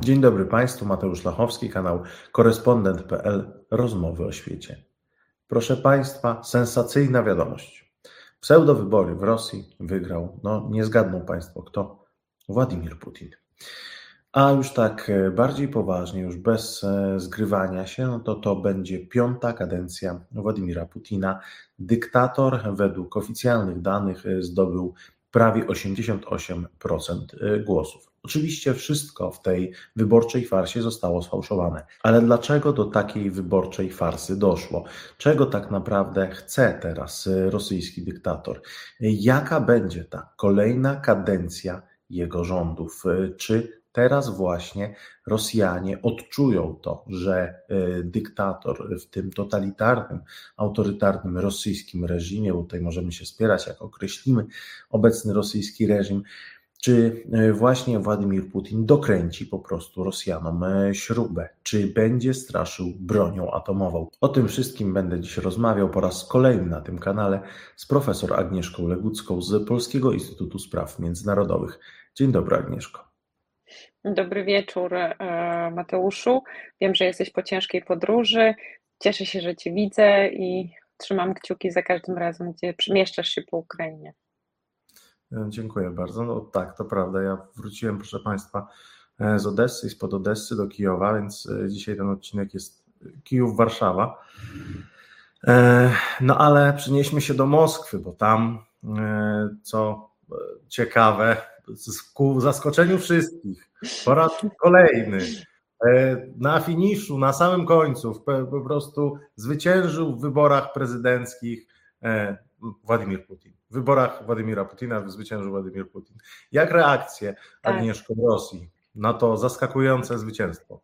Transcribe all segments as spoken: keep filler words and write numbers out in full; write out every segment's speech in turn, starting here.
Dzień dobry Państwu, Mateusz Lachowski, kanał korespondent kropka pe el, rozmowy o świecie. Proszę Państwa, sensacyjna wiadomość. Pseudowybory w Rosji wygrał, no nie zgadną Państwo kto, Władimir Putin. A już tak bardziej poważnie, już bez zgrywania się, no to to będzie piąta kadencja Władimira Putina. Dyktator według oficjalnych danych zdobył prawie osiemdziesiąt osiem procent głosów. Oczywiście wszystko w tej wyborczej farsie zostało sfałszowane, ale dlaczego do takiej wyborczej farsy doszło? Czego tak naprawdę chce teraz rosyjski dyktator? Jaka będzie ta kolejna kadencja jego rządów? Czy teraz właśnie Rosjanie odczują to, że dyktator w tym totalitarnym, autorytarnym rosyjskim reżimie, bo tutaj możemy się spierać, jak określimy obecny rosyjski reżim, czy właśnie Władimir Putin dokręci po prostu Rosjanom śrubę? Czy będzie straszył bronią atomową? O tym wszystkim będę dziś rozmawiał po raz kolejny na tym kanale z profesor Agnieszką Legucką z Polskiego Instytutu Spraw Międzynarodowych. Dzień dobry, Agnieszko. Dobry wieczór, Mateuszu. Wiem, że jesteś po ciężkiej podróży. Cieszę się, że Cię widzę i trzymam kciuki za każdym razem, gdzie przemieszczasz się po Ukrainie. Dziękuję bardzo. No tak, to prawda. Ja wróciłem, proszę Państwa, z Odessy i spod Odessy do Kijowa, więc dzisiaj ten odcinek jest Kijów-Warszawa. No ale przenieśmy się do Moskwy, bo tam, co ciekawe, ku zaskoczeniu wszystkich, po raz kolejny na finiszu, na samym końcu po prostu zwyciężył w wyborach prezydenckich Władimir Putin. W wyborach Władimira Putina zwyciężył Władimir Putin. Jak reakcje, Agnieszko, w Rosji na to zaskakujące zwycięstwo?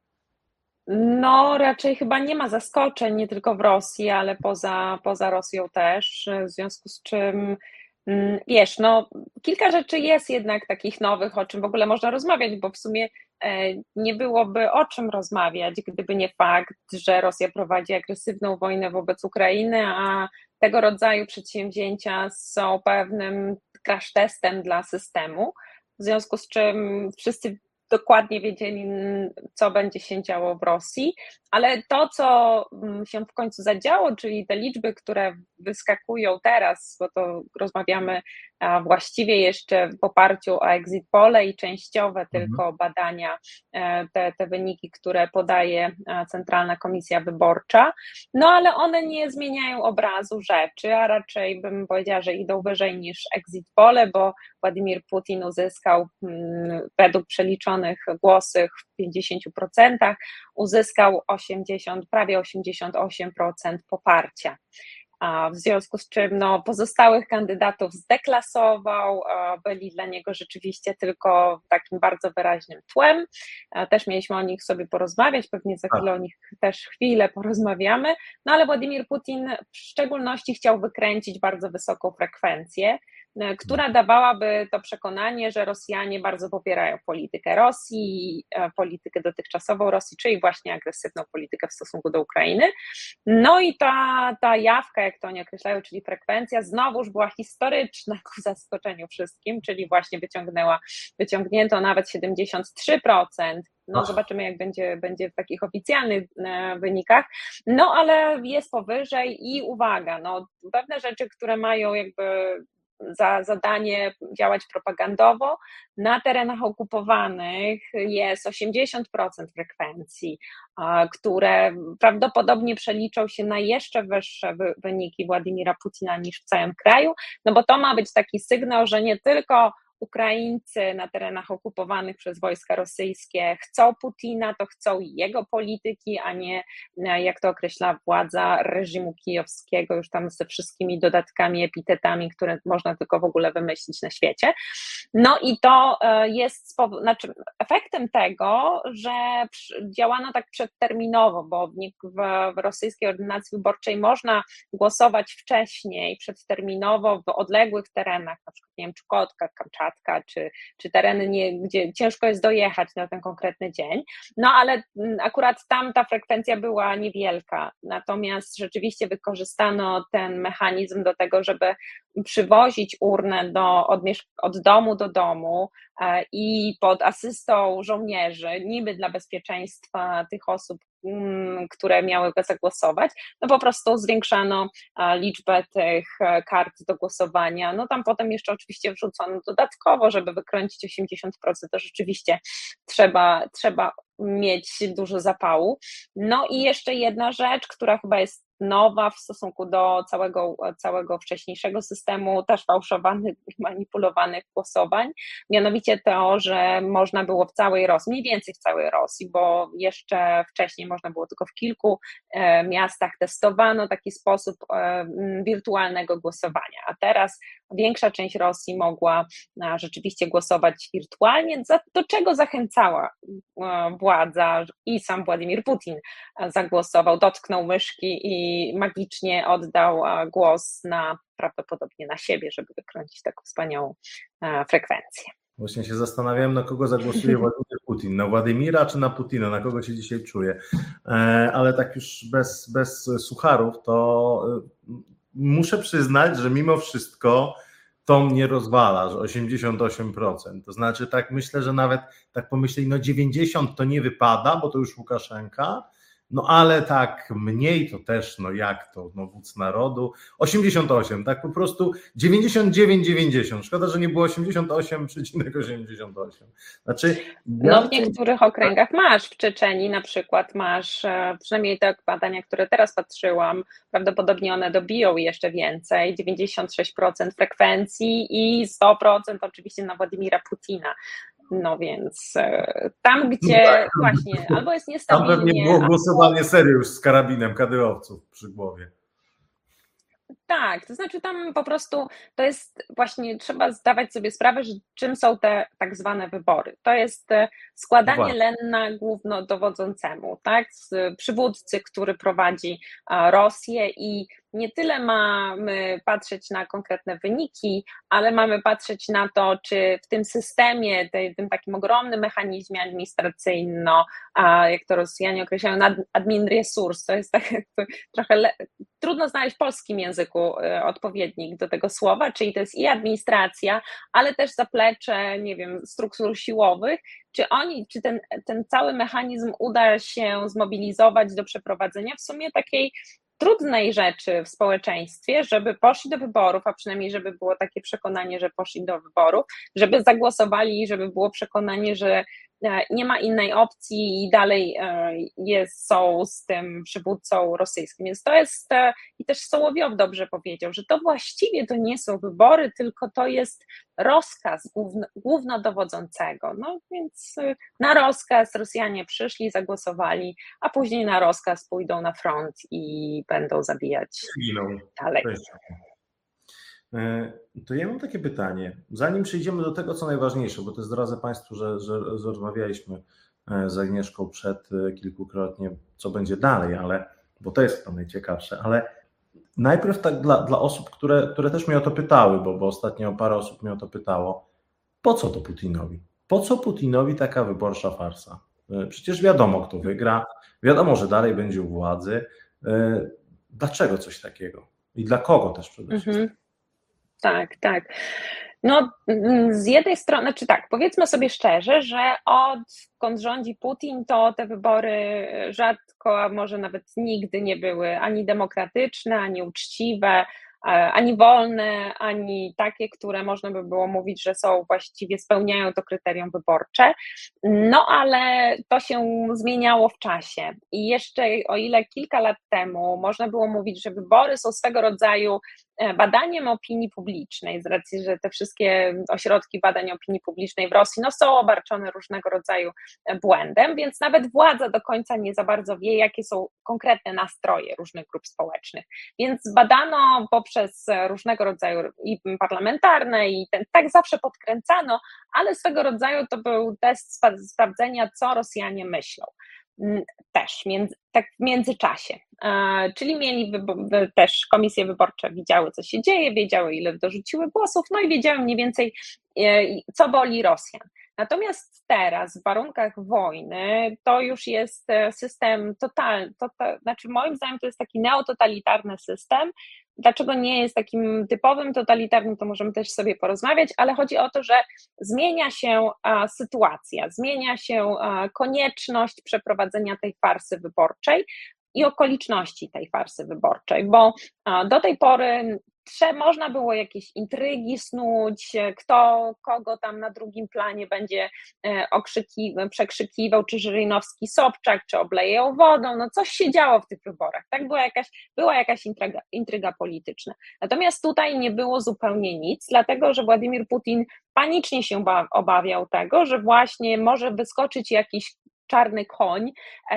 No raczej chyba nie ma zaskoczeń, nie tylko w Rosji, ale poza, poza Rosją też, w związku z czym wiesz, no kilka rzeczy jest jednak takich nowych, o czym w ogóle można rozmawiać, bo w sumie nie byłoby o czym rozmawiać, gdyby nie fakt, że Rosja prowadzi agresywną wojnę wobec Ukrainy, a tego rodzaju przedsięwzięcia są pewnym crash testem dla systemu, w związku z czym wszyscy dokładnie wiedzieli, co będzie się działo w Rosji, ale to, co się w końcu zadziało, czyli te liczby, które wyskakują teraz, bo to rozmawiamy właściwie jeszcze w oparciu o exit pole i częściowe tylko badania, te, te wyniki, które podaje Centralna Komisja Wyborcza, no ale one nie zmieniają obrazu rzeczy, a raczej bym powiedziała, że idą wyżej niż exit pole, bo Władimir Putin uzyskał według przeliczonych głosów w pięćdziesięciu procentach, uzyskał osiemdziesiąt, prawie osiemdziesiąt osiem procent poparcia. W związku z czym no, pozostałych kandydatów zdeklasował, byli dla niego rzeczywiście tylko takim bardzo wyraźnym tłem. Też mieliśmy o nich sobie porozmawiać, pewnie za chwilę o nich też chwilę porozmawiamy, no ale Władimir Putin w szczególności chciał wykręcić bardzo wysoką frekwencję, która dawałaby to przekonanie, że Rosjanie bardzo popierają politykę Rosji, politykę dotychczasową Rosji, czyli właśnie agresywną politykę w stosunku do Ukrainy. No i ta, ta jawka, jak to oni określają, czyli frekwencja, znowuż była historyczna ku zaskoczeniu wszystkim, czyli właśnie wyciągnęła, wyciągnięto nawet siedemdziesiąt trzy procent. No zobaczymy, jak będzie, będzie w takich oficjalnych wynikach, no ale jest powyżej i uwaga, no pewne rzeczy, które mają jakby za zadanie działać propagandowo, na terenach okupowanych jest osiemdziesiąt procent frekwencji, które prawdopodobnie przeliczą się na jeszcze wyższe wyniki Władimira Putina niż w całym kraju, no bo to ma być taki sygnał, że nie tylko Ukraińcy na terenach okupowanych przez wojska rosyjskie chcą Putina, to chcą i jego polityki, a nie, jak to określa władza reżimu kijowskiego, już tam ze wszystkimi dodatkami, epitetami, które można tylko w ogóle wymyślić na świecie. No i to jest znaczy efektem tego, że działano tak przedterminowo, bo w rosyjskiej ordynacji wyborczej można głosować wcześniej, przedterminowo w odległych terenach, na przykład nie wiem, Czukotka, Kamczatka, zagadka, czy, czy tereny, nie, gdzie ciężko jest dojechać na ten konkretny dzień, no ale akurat tam ta frekwencja była niewielka, natomiast rzeczywiście wykorzystano ten mechanizm do tego, żeby przywozić urnę do, od, od domu do domu i pod asystą żołnierzy, niby dla bezpieczeństwa tych osób, które miały zagłosować, no po prostu zwiększano liczbę tych kart do głosowania. No tam potem jeszcze oczywiście wrzucono dodatkowo, żeby wykręcić osiemdziesiąt procent, to rzeczywiście trzeba, trzeba mieć dużo zapału. No i jeszcze jedna rzecz, która chyba jest nowa w stosunku do całego, całego wcześniejszego systemu też fałszowanych, manipulowanych głosowań, mianowicie to, że można było w całej Rosji, mniej więcej w całej Rosji, bo jeszcze wcześniej można było tylko w kilku e, miastach testowano taki sposób e, wirtualnego głosowania, a teraz większa część Rosji mogła a, rzeczywiście głosować wirtualnie, za, do czego zachęcała a, władza i sam Władimir Putin zagłosował, dotknął myszki i magicznie oddał głos na, prawdopodobnie na siebie, żeby wykręcić taką wspaniałą frekwencję. Właśnie się zastanawiałem, na kogo zagłosuje Władimir Putin, na Władimira czy na Putina, na kogo się dzisiaj czuje, ale tak już bez, bez sucharów, to muszę przyznać, że mimo wszystko to mnie rozwala, że osiemdziesiąt osiem procent, to znaczy tak myślę, że nawet tak pomyśleli, no dziewięćdziesiąt to nie wypada, bo to już Łukaszenka, no ale tak mniej to też, no jak to, no wódz narodu, osiemdziesiąt osiem, tak po prostu dziewięćdziesiąt dziewięć dziewięćdziesiąt, szkoda, że nie było osiemdziesiąt osiem przecinek osiemdziesiąt osiem. Znaczy, no w niektórych okręgach masz, w Czeczenii na przykład masz, przynajmniej te badania, które teraz patrzyłam, prawdopodobnie one dobiją jeszcze więcej, dziewięćdziesiąt sześć procent frekwencji i sto procent oczywiście na Władimira Putina. No więc tam, gdzie no tak, właśnie albo jest niestabilnie... Tam pewnie było głosowanie albo... serio już z karabinem kadyrowców przy głowie. Tak, to znaczy tam po prostu to jest właśnie, trzeba zdawać sobie sprawę, że czym są te tak zwane wybory. To jest składanie lenna głównodowodzącemu, tak, przywódcy, który prowadzi Rosję i nie tyle mamy patrzeć na konkretne wyniki, ale mamy patrzeć na to, czy w tym systemie, tym takim ogromnym mechanizmie administracyjnym, jak to Rosjanie określają, admin resurs, to jest tak trochę le- trudno znaleźć w polskim języku odpowiednik do tego słowa, czyli to jest i administracja, ale też zaplecze, nie wiem, struktur siłowych, czy oni, czy ten, ten cały mechanizm uda się zmobilizować do przeprowadzenia w sumie takiej trudnej rzeczy w społeczeństwie, żeby poszli do wyborów, a przynajmniej żeby było takie przekonanie, że poszli do wyborów, żeby zagłosowali, żeby było przekonanie, że nie ma innej opcji i dalej jest, są z tym przywódcą rosyjskim. Więc to jest, i też Sołowiow dobrze powiedział, że to właściwie to nie są wybory, tylko to jest rozkaz główno, głównodowodzącego. No więc na rozkaz Rosjanie przyszli, zagłosowali, a później na rozkaz pójdą na front i będą zabijać dalej. To ja mam takie pytanie, zanim przejdziemy do tego, co najważniejsze, bo to zdradzę Państwu, że, że, że rozmawialiśmy z Agnieszką przed kilkukrotnie, co będzie dalej, ale bo to jest to najciekawsze, ale najpierw tak dla, dla osób, które, które też mnie o to pytały, bo, bo ostatnio parę osób mnie o to pytało, po co to Putinowi? Po co Putinowi taka wyborcza farsa? Przecież wiadomo, kto wygra, wiadomo, że dalej będzie u władzy. Dlaczego coś takiego? I dla kogo też przede wszystkim? Mhm. Tak, tak. No z jednej strony, znaczy tak, powiedzmy sobie szczerze, że odkąd rządzi Putin, to te wybory rzadko, a może nawet nigdy nie były ani demokratyczne, ani uczciwe, ani wolne, ani takie, które można by było mówić, że są właściwie, spełniają to kryterium wyborcze. No ale to się zmieniało w czasie i jeszcze o ile kilka lat temu można było mówić, że wybory są swego rodzaju badaniem opinii publicznej, z racji, że te wszystkie ośrodki badań opinii publicznej w Rosji no, są obarczone różnego rodzaju błędem, więc nawet władza do końca nie za bardzo wie, jakie są konkretne nastroje różnych grup społecznych. Więc badano poprzez różnego rodzaju i parlamentarne i ten, tak zawsze podkręcano, ale swego rodzaju to był test sprawdzenia, co Rosjanie myślą. Też między, tak w międzyczasie, e, czyli mieli wybo- też komisje wyborcze, widziały, co się dzieje, wiedziały, ile dorzuciły głosów, no i wiedziały mniej więcej, co boli Rosjan. Natomiast teraz w warunkach wojny to już jest system totalny, to, to, znaczy moim zdaniem to jest taki neototalitarny system. Dlaczego nie jest takim typowym totalitarnym, to możemy też sobie porozmawiać, ale chodzi o to, że zmienia się a, sytuacja, zmienia się a, konieczność przeprowadzenia tej farsy wyborczej i okoliczności tej farsy wyborczej, bo a, do tej pory Trze, można było jakieś intrygi snuć, kto kogo tam na drugim planie będzie okrzyki, przekrzykiwał, czy Żyrynowski Sobczak, czy obleje ją wodą, no coś się działo w tych wyborach, tak? Była jakaś, była jakaś intryga, intryga polityczna. Natomiast tutaj nie było zupełnie nic, dlatego że Władimir Putin panicznie się obawiał tego, że właśnie może wyskoczyć jakiś czarny koń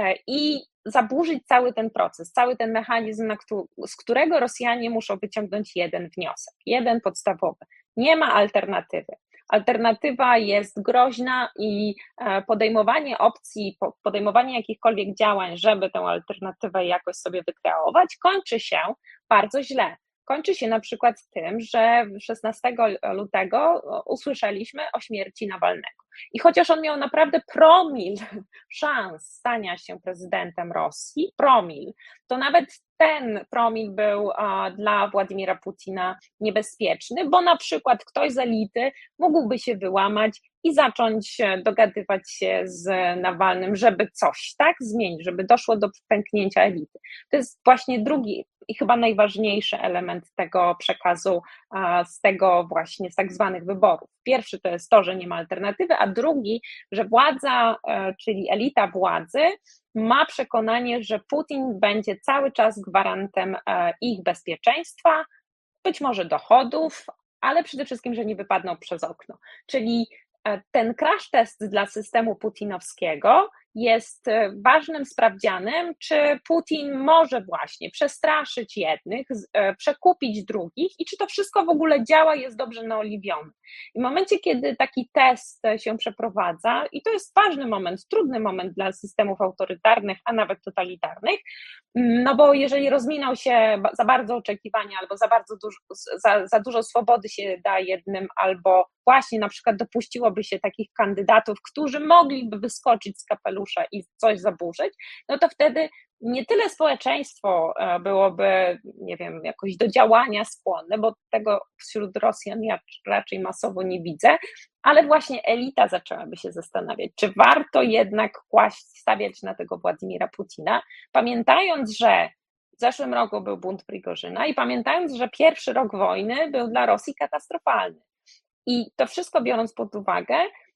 i zaburzyć cały ten proces, cały ten mechanizm, z którego Rosjanie muszą wyciągnąć jeden wniosek, jeden podstawowy. Nie ma alternatywy. Alternatywa jest groźna i podejmowanie opcji, podejmowanie jakichkolwiek działań, żeby tę alternatywę jakoś sobie wykreować, kończy się bardzo źle. Kończy się na przykład tym, że szesnastego lutego usłyszeliśmy o śmierci Nawalnego. I chociaż on miał naprawdę promil szans stania się prezydentem Rosji, promil, to nawet ten promil był dla Władimira Putina niebezpieczny, bo na przykład ktoś z elity mógłby się wyłamać i zacząć dogadywać się z Nawalnym, żeby coś tak zmienić, żeby doszło do pęknięcia elity. To jest właśnie drugi i chyba najważniejszy element tego przekazu, z tego właśnie, z tak zwanych wyborów. Pierwszy to jest to, że nie ma alternatywy, a drugi, że władza, czyli elita władzy ma przekonanie, że Putin będzie cały czas gwarantem ich bezpieczeństwa, być może dochodów, ale przede wszystkim, że nie wypadną przez okno. Czyli ten crash test dla systemu putinowskiego jest ważnym sprawdzianem, czy Putin może właśnie przestraszyć jednych, przekupić drugich i czy to wszystko w ogóle działa, jest dobrze naoliwione. I w momencie, kiedy taki test się przeprowadza, i to jest ważny moment, trudny moment dla systemów autorytarnych, a nawet totalitarnych, no bo jeżeli rozminął się za bardzo oczekiwania, albo za bardzo dużo, za, za dużo swobody się da jednym, albo właśnie na przykład dopuściłoby się takich kandydatów, którzy mogliby wyskoczyć z kapelusza i coś zaburzyć, no to wtedy nie tyle społeczeństwo byłoby, nie wiem, jakoś do działania skłonne, bo tego wśród Rosjan ja raczej masowo nie widzę, ale właśnie elita zaczęłaby się zastanawiać, czy warto jednak kłaść, stawiać na tego Władimira Putina, pamiętając, że w zeszłym roku był bunt Prigorzyna i pamiętając, że pierwszy rok wojny był dla Rosji katastrofalny. I to wszystko biorąc pod uwagę,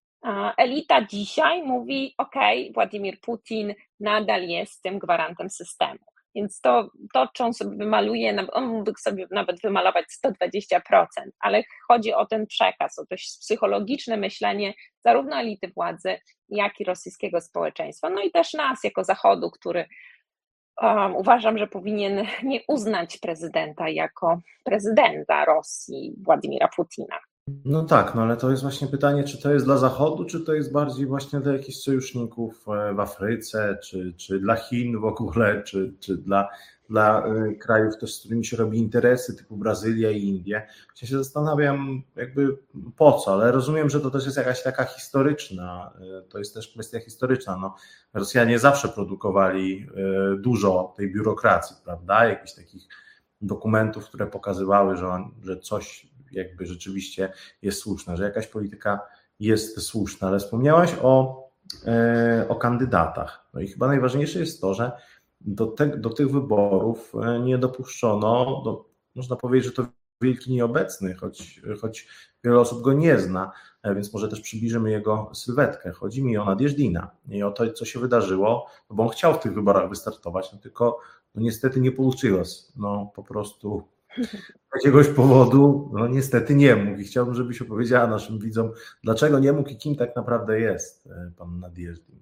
elita dzisiaj mówi, ok, Władimir Putin nadal jest tym gwarantem systemu. Więc to, to czy on sobie wymaluje, on mógłby sobie nawet wymalować sto dwadzieścia procent, ale chodzi o ten przekaz, o to psychologiczne myślenie zarówno elity władzy, jak i rosyjskiego społeczeństwa. No i też nas jako Zachodu, który um, uważam, że powinien nie uznać prezydenta jako prezydenta Rosji, Władimira Putina. No tak, no ale to jest właśnie pytanie, czy to jest dla Zachodu, czy to jest bardziej właśnie dla jakichś sojuszników w Afryce, czy, czy dla Chin w ogóle, czy, czy dla, dla krajów też, z którymi się robi interesy, typu Brazylia i Indie. Ja się zastanawiam jakby po co, ale rozumiem, że to też jest jakaś taka historyczna, to jest też kwestia historyczna. No, Rosjanie zawsze produkowali dużo tej biurokracji, prawda, jakichś takich dokumentów, które pokazywały, że, on, że coś jakby rzeczywiście jest słuszna, że jakaś polityka jest słuszna, ale wspomniałaś o, o kandydatach. No i chyba najważniejsze jest to, że do, te, do tych wyborów nie dopuszczono, do, można powiedzieć, że to wielki nieobecny, choć, choć wiele osób go nie zna, więc może też przybliżymy jego sylwetkę. Chodzi mi o Nadjeżdina i o to, co się wydarzyło, no bo on chciał w tych wyborach wystartować, no tylko no niestety nie получилось, no po prostu z jakiegoś powodu, no niestety nie mógł i chciałbym, żebyś opowiedziała naszym widzom, dlaczego nie mógł i kim tak naprawdę jest pan Nadjeżdin.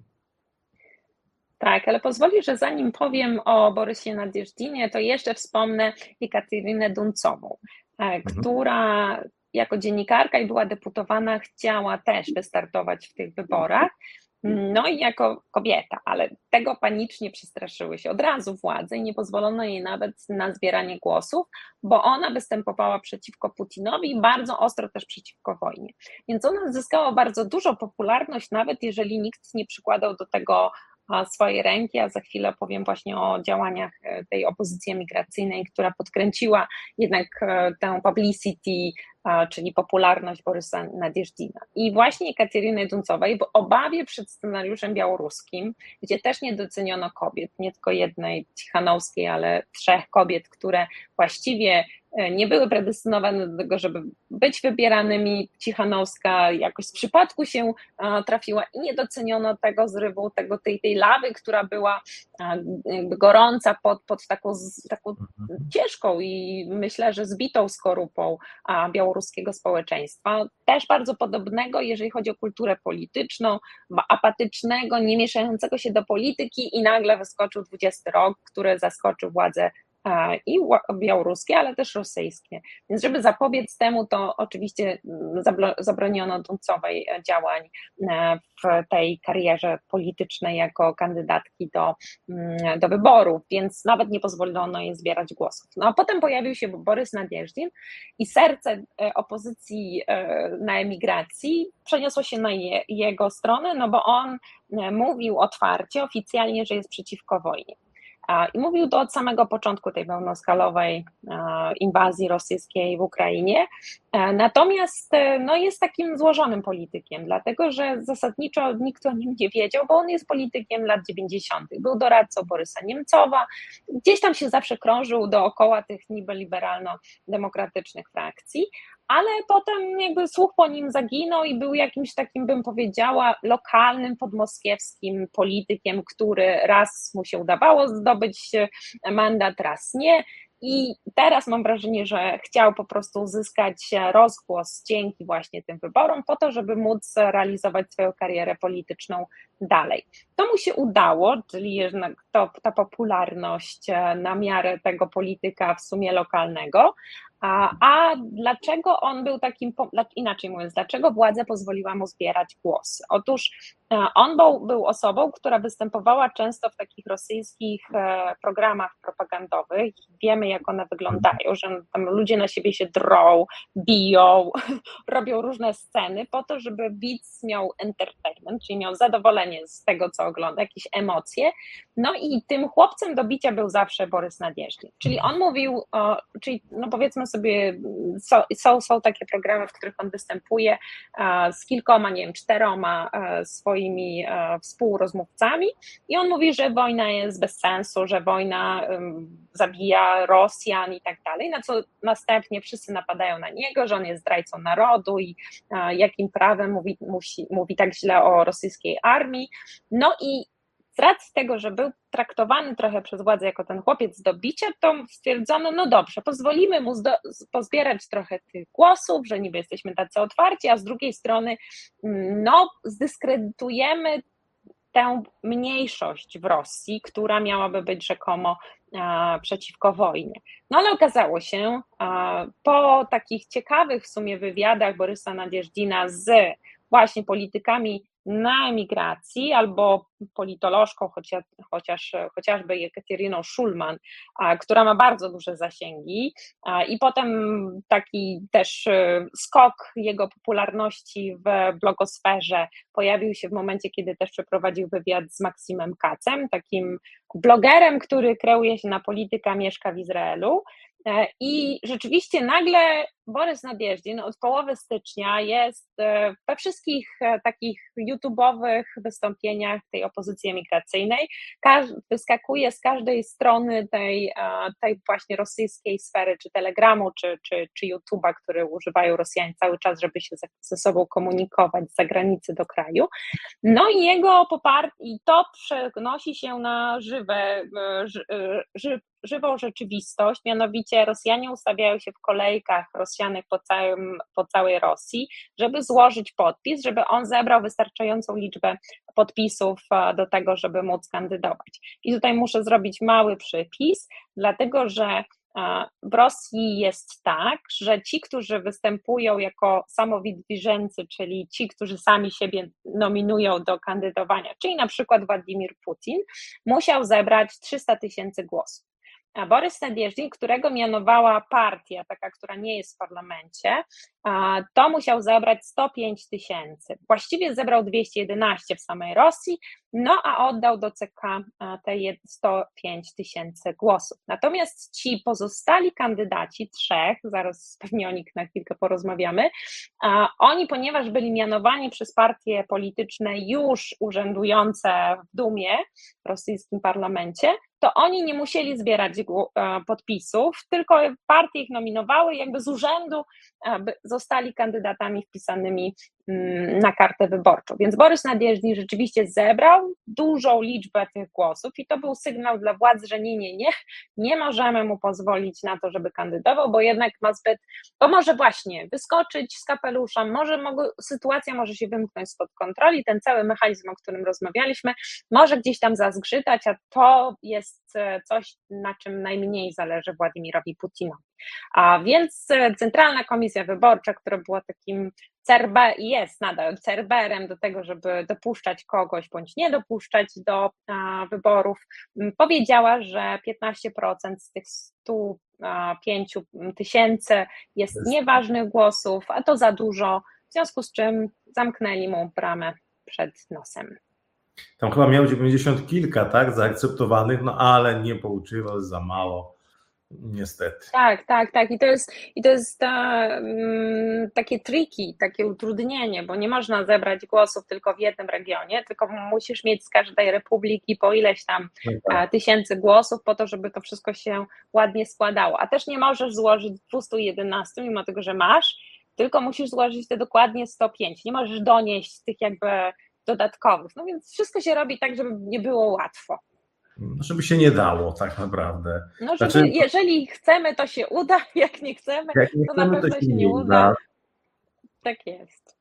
Tak, ale pozwolisz, że zanim powiem o Borysie Nadjeżdinie, to jeszcze wspomnę Ekaterynę Duncową, mhm. która jako dziennikarka i była deputowana, chciała też wystartować w tych wyborach No i jako kobieta, ale tego panicznie przestraszyły się od razu władze i nie pozwolono jej nawet na zbieranie głosów, bo ona występowała przeciwko Putinowi i bardzo ostro też przeciwko wojnie. Więc ona zyskała bardzo dużą popularność, nawet jeżeli nikt nie przykładał do tego swojej ręki, a za chwilę powiem właśnie o działaniach tej opozycji emigracyjnej, która podkręciła jednak tę publicity, czyli popularność Borysa Nadjeżdżina. I właśnie Kateryny Duncowej w obawie przed scenariuszem białoruskim, gdzie też nie doceniono kobiet, nie tylko jednej Cichanouskiej, ale trzech kobiet, które właściwie nie były predestynowane do tego, żeby być wybieranymi. Cichanouska jakoś z przypadku się trafiła i nie doceniono tego zrywu, tego, tej, tej lawy, która była jakby gorąca pod, pod taką, taką ciężką i myślę, że zbitą skorupą białoruskiego społeczeństwa. Też bardzo podobnego, jeżeli chodzi o kulturę polityczną, apatycznego, nie mieszającego się do polityki i nagle wyskoczył dwudziesty rok, który zaskoczył władze i białoruskie, ale też rosyjskie. Więc żeby zapobiec temu, to oczywiście zabroniono Duncowej działań w tej karierze politycznej jako kandydatki do, do wyborów, więc nawet nie pozwolono jej zbierać głosów. No a potem pojawił się Borys Nadjeżdżin i serce opozycji na emigracji przeniosło się na je, jego stronę, no bo on mówił otwarcie, oficjalnie, że jest przeciwko wojnie. I mówił to od samego początku tej pełnoskalowej inwazji rosyjskiej w Ukrainie. Natomiast no, jest takim złożonym politykiem, dlatego że zasadniczo nikt o nim nie wiedział, bo on jest politykiem lat dziewięćdziesiątych. Był doradcą Borysa Niemcowa, gdzieś tam się zawsze krążył dookoła tych niby liberalno-demokratycznych frakcji, ale potem jakby słuch po nim zaginął i był jakimś takim, bym powiedziała, lokalnym, podmoskiewskim politykiem, który raz mu się udawało zdobyć mandat, raz nie. I teraz mam wrażenie, że chciał po prostu uzyskać rozgłos dzięki właśnie tym wyborom po to, żeby móc realizować swoją karierę polityczną dalej. To mu się udało, czyli jednak to, ta popularność na miarę tego polityka w sumie lokalnego. A, a dlaczego on był takim, inaczej mówiąc, dlaczego władza pozwoliła mu zbierać głosy? Otóż on był, był osobą, która występowała często w takich rosyjskich programach propagandowych. Wiemy, jak one wyglądają, że tam ludzie na siebie się drą, biją, robią różne sceny po to, żeby widz miał entertainment, czyli miał zadowolenie z tego, co ogląda, jakieś emocje. No i tym chłopcem do bicia był zawsze Borys Nadjeżdżin. Czyli on mówił, o, czyli no powiedzmy sobie, są, są takie programy, w których on występuje z kilkoma, nie wiem, czteroma swoimi współrozmówcami i on mówi, że wojna jest bez sensu, że wojna zabija Rosjan i tak dalej, na co następnie wszyscy napadają na niego, że on jest zdrajcą narodu i jakim prawem mówi, musi, mówi tak źle o rosyjskiej armii. No i z racji tego, że był traktowany trochę przez władzę jako ten chłopiec do bicia, to stwierdzono, no dobrze, pozwolimy mu zdo- pozbierać trochę tych głosów, że niby jesteśmy tacy otwarci, a z drugiej strony no zdyskredytujemy tę mniejszość w Rosji, która miałaby być rzekomo a, przeciwko wojnie. No ale okazało się, a, po takich ciekawych w sumie wywiadach Borysa Nadjeżdżina z właśnie politykami na emigracji albo politolożką, chociaż, chociaż, chociażby Jekateryną Szulman, która ma bardzo duże zasięgi i potem taki też skok jego popularności w blogosferze pojawił się w momencie, kiedy też przeprowadził wywiad z Maksimem Kacem, takim blogerem, który kreuje się na polityka, mieszka w Izraelu. I rzeczywiście nagle Borys Nadjeżdżin od połowy stycznia jest we wszystkich takich YouTube'owych wystąpieniach tej opozycji emigracyjnej, wyskakuje z każdej strony tej, tej właśnie rosyjskiej sfery, czy Telegramu, czy, czy, czy YouTube'a, który używają Rosjanie cały czas, żeby się ze sobą komunikować z zagranicy do kraju. No i jego poparcie, i to przenosi się na żywe, ży, ży, żywą rzeczywistość, mianowicie Rosjanie ustawiają się w kolejkach rozsianych po, całym, po całej Rosji, żeby złożyć podpis, żeby on zebrał wystarczającą liczbę podpisów do tego, żeby móc kandydować. I tutaj muszę zrobić mały przypis, dlatego że W Rosji jest tak, że ci, którzy występują jako samowydwiżęcy, czyli ci, którzy sami siebie nominują do kandydowania, czyli na przykład Władimir Putin, musiał zebrać trzysta tysięcy głosów. A Borys Nadjeżdżin, którego mianowała partia, taka, która nie jest w parlamencie, to musiał zebrać sto pięć tysięcy. Właściwie zebrał dwieście jedenaście w samej Rosji, no a oddał do C K te sto pięć tysięcy głosów. Natomiast ci pozostali kandydaci, trzech, zaraz pewnie o nich na chwilkę porozmawiamy, oni, ponieważ byli mianowani przez partie polityczne już urzędujące w Dumie, w rosyjskim parlamencie, to oni nie musieli zbierać podpisów, tylko partie ich nominowały, jakby z urzędu zostali kandydatami wpisanymi na kartę wyborczą. Więc Borys Nadjeżdżin rzeczywiście zebrał dużą liczbę tych głosów i to był sygnał dla władz, że nie, nie, nie, nie możemy mu pozwolić na to, żeby kandydował, bo jednak ma zbyt, bo może właśnie wyskoczyć z kapelusza, może mogło, sytuacja może się wymknąć spod kontroli, ten cały mechanizm, o którym rozmawialiśmy, może gdzieś tam zazgrzytać, a to jest coś, na czym najmniej zależy Władimirowi Putinowi. A więc Centralna Komisja Wyborcza, która była takim cerbe, jest nadal cerberem do tego, żeby dopuszczać kogoś bądź nie dopuszczać do a, wyborów, powiedziała, że piętnaście procent z tych stu pięciu tysięcy jest nieważnych głosów, a to za dużo, w związku z czym zamknęli mu bramę przed nosem. Tam chyba miał dziewięćdziesiąt kilka, tak, zaakceptowanych, no ale nie pouczyło, jest za mało. Niestety. Tak, tak, tak. I to jest, i to jest ta, um, takie triki, takie utrudnienie, bo nie można zebrać głosów tylko w jednym regionie, tylko musisz mieć z każdej republiki po ileś tam no tak. tysięcy głosów po to, żeby to wszystko się ładnie składało. A też nie możesz złożyć dwieście jedenaście, mimo tego, że masz, tylko musisz złożyć te dokładnie sto pięć. Nie możesz donieść tych jakby dodatkowych. No więc wszystko się robi tak, żeby nie było łatwo. Żeby się nie dało tak naprawdę. No, żeby, znaczy, jeżeli chcemy, to się uda, jak nie chcemy, jak nie to chcemy, na pewno to się, się nie uda. uda. Tak jest.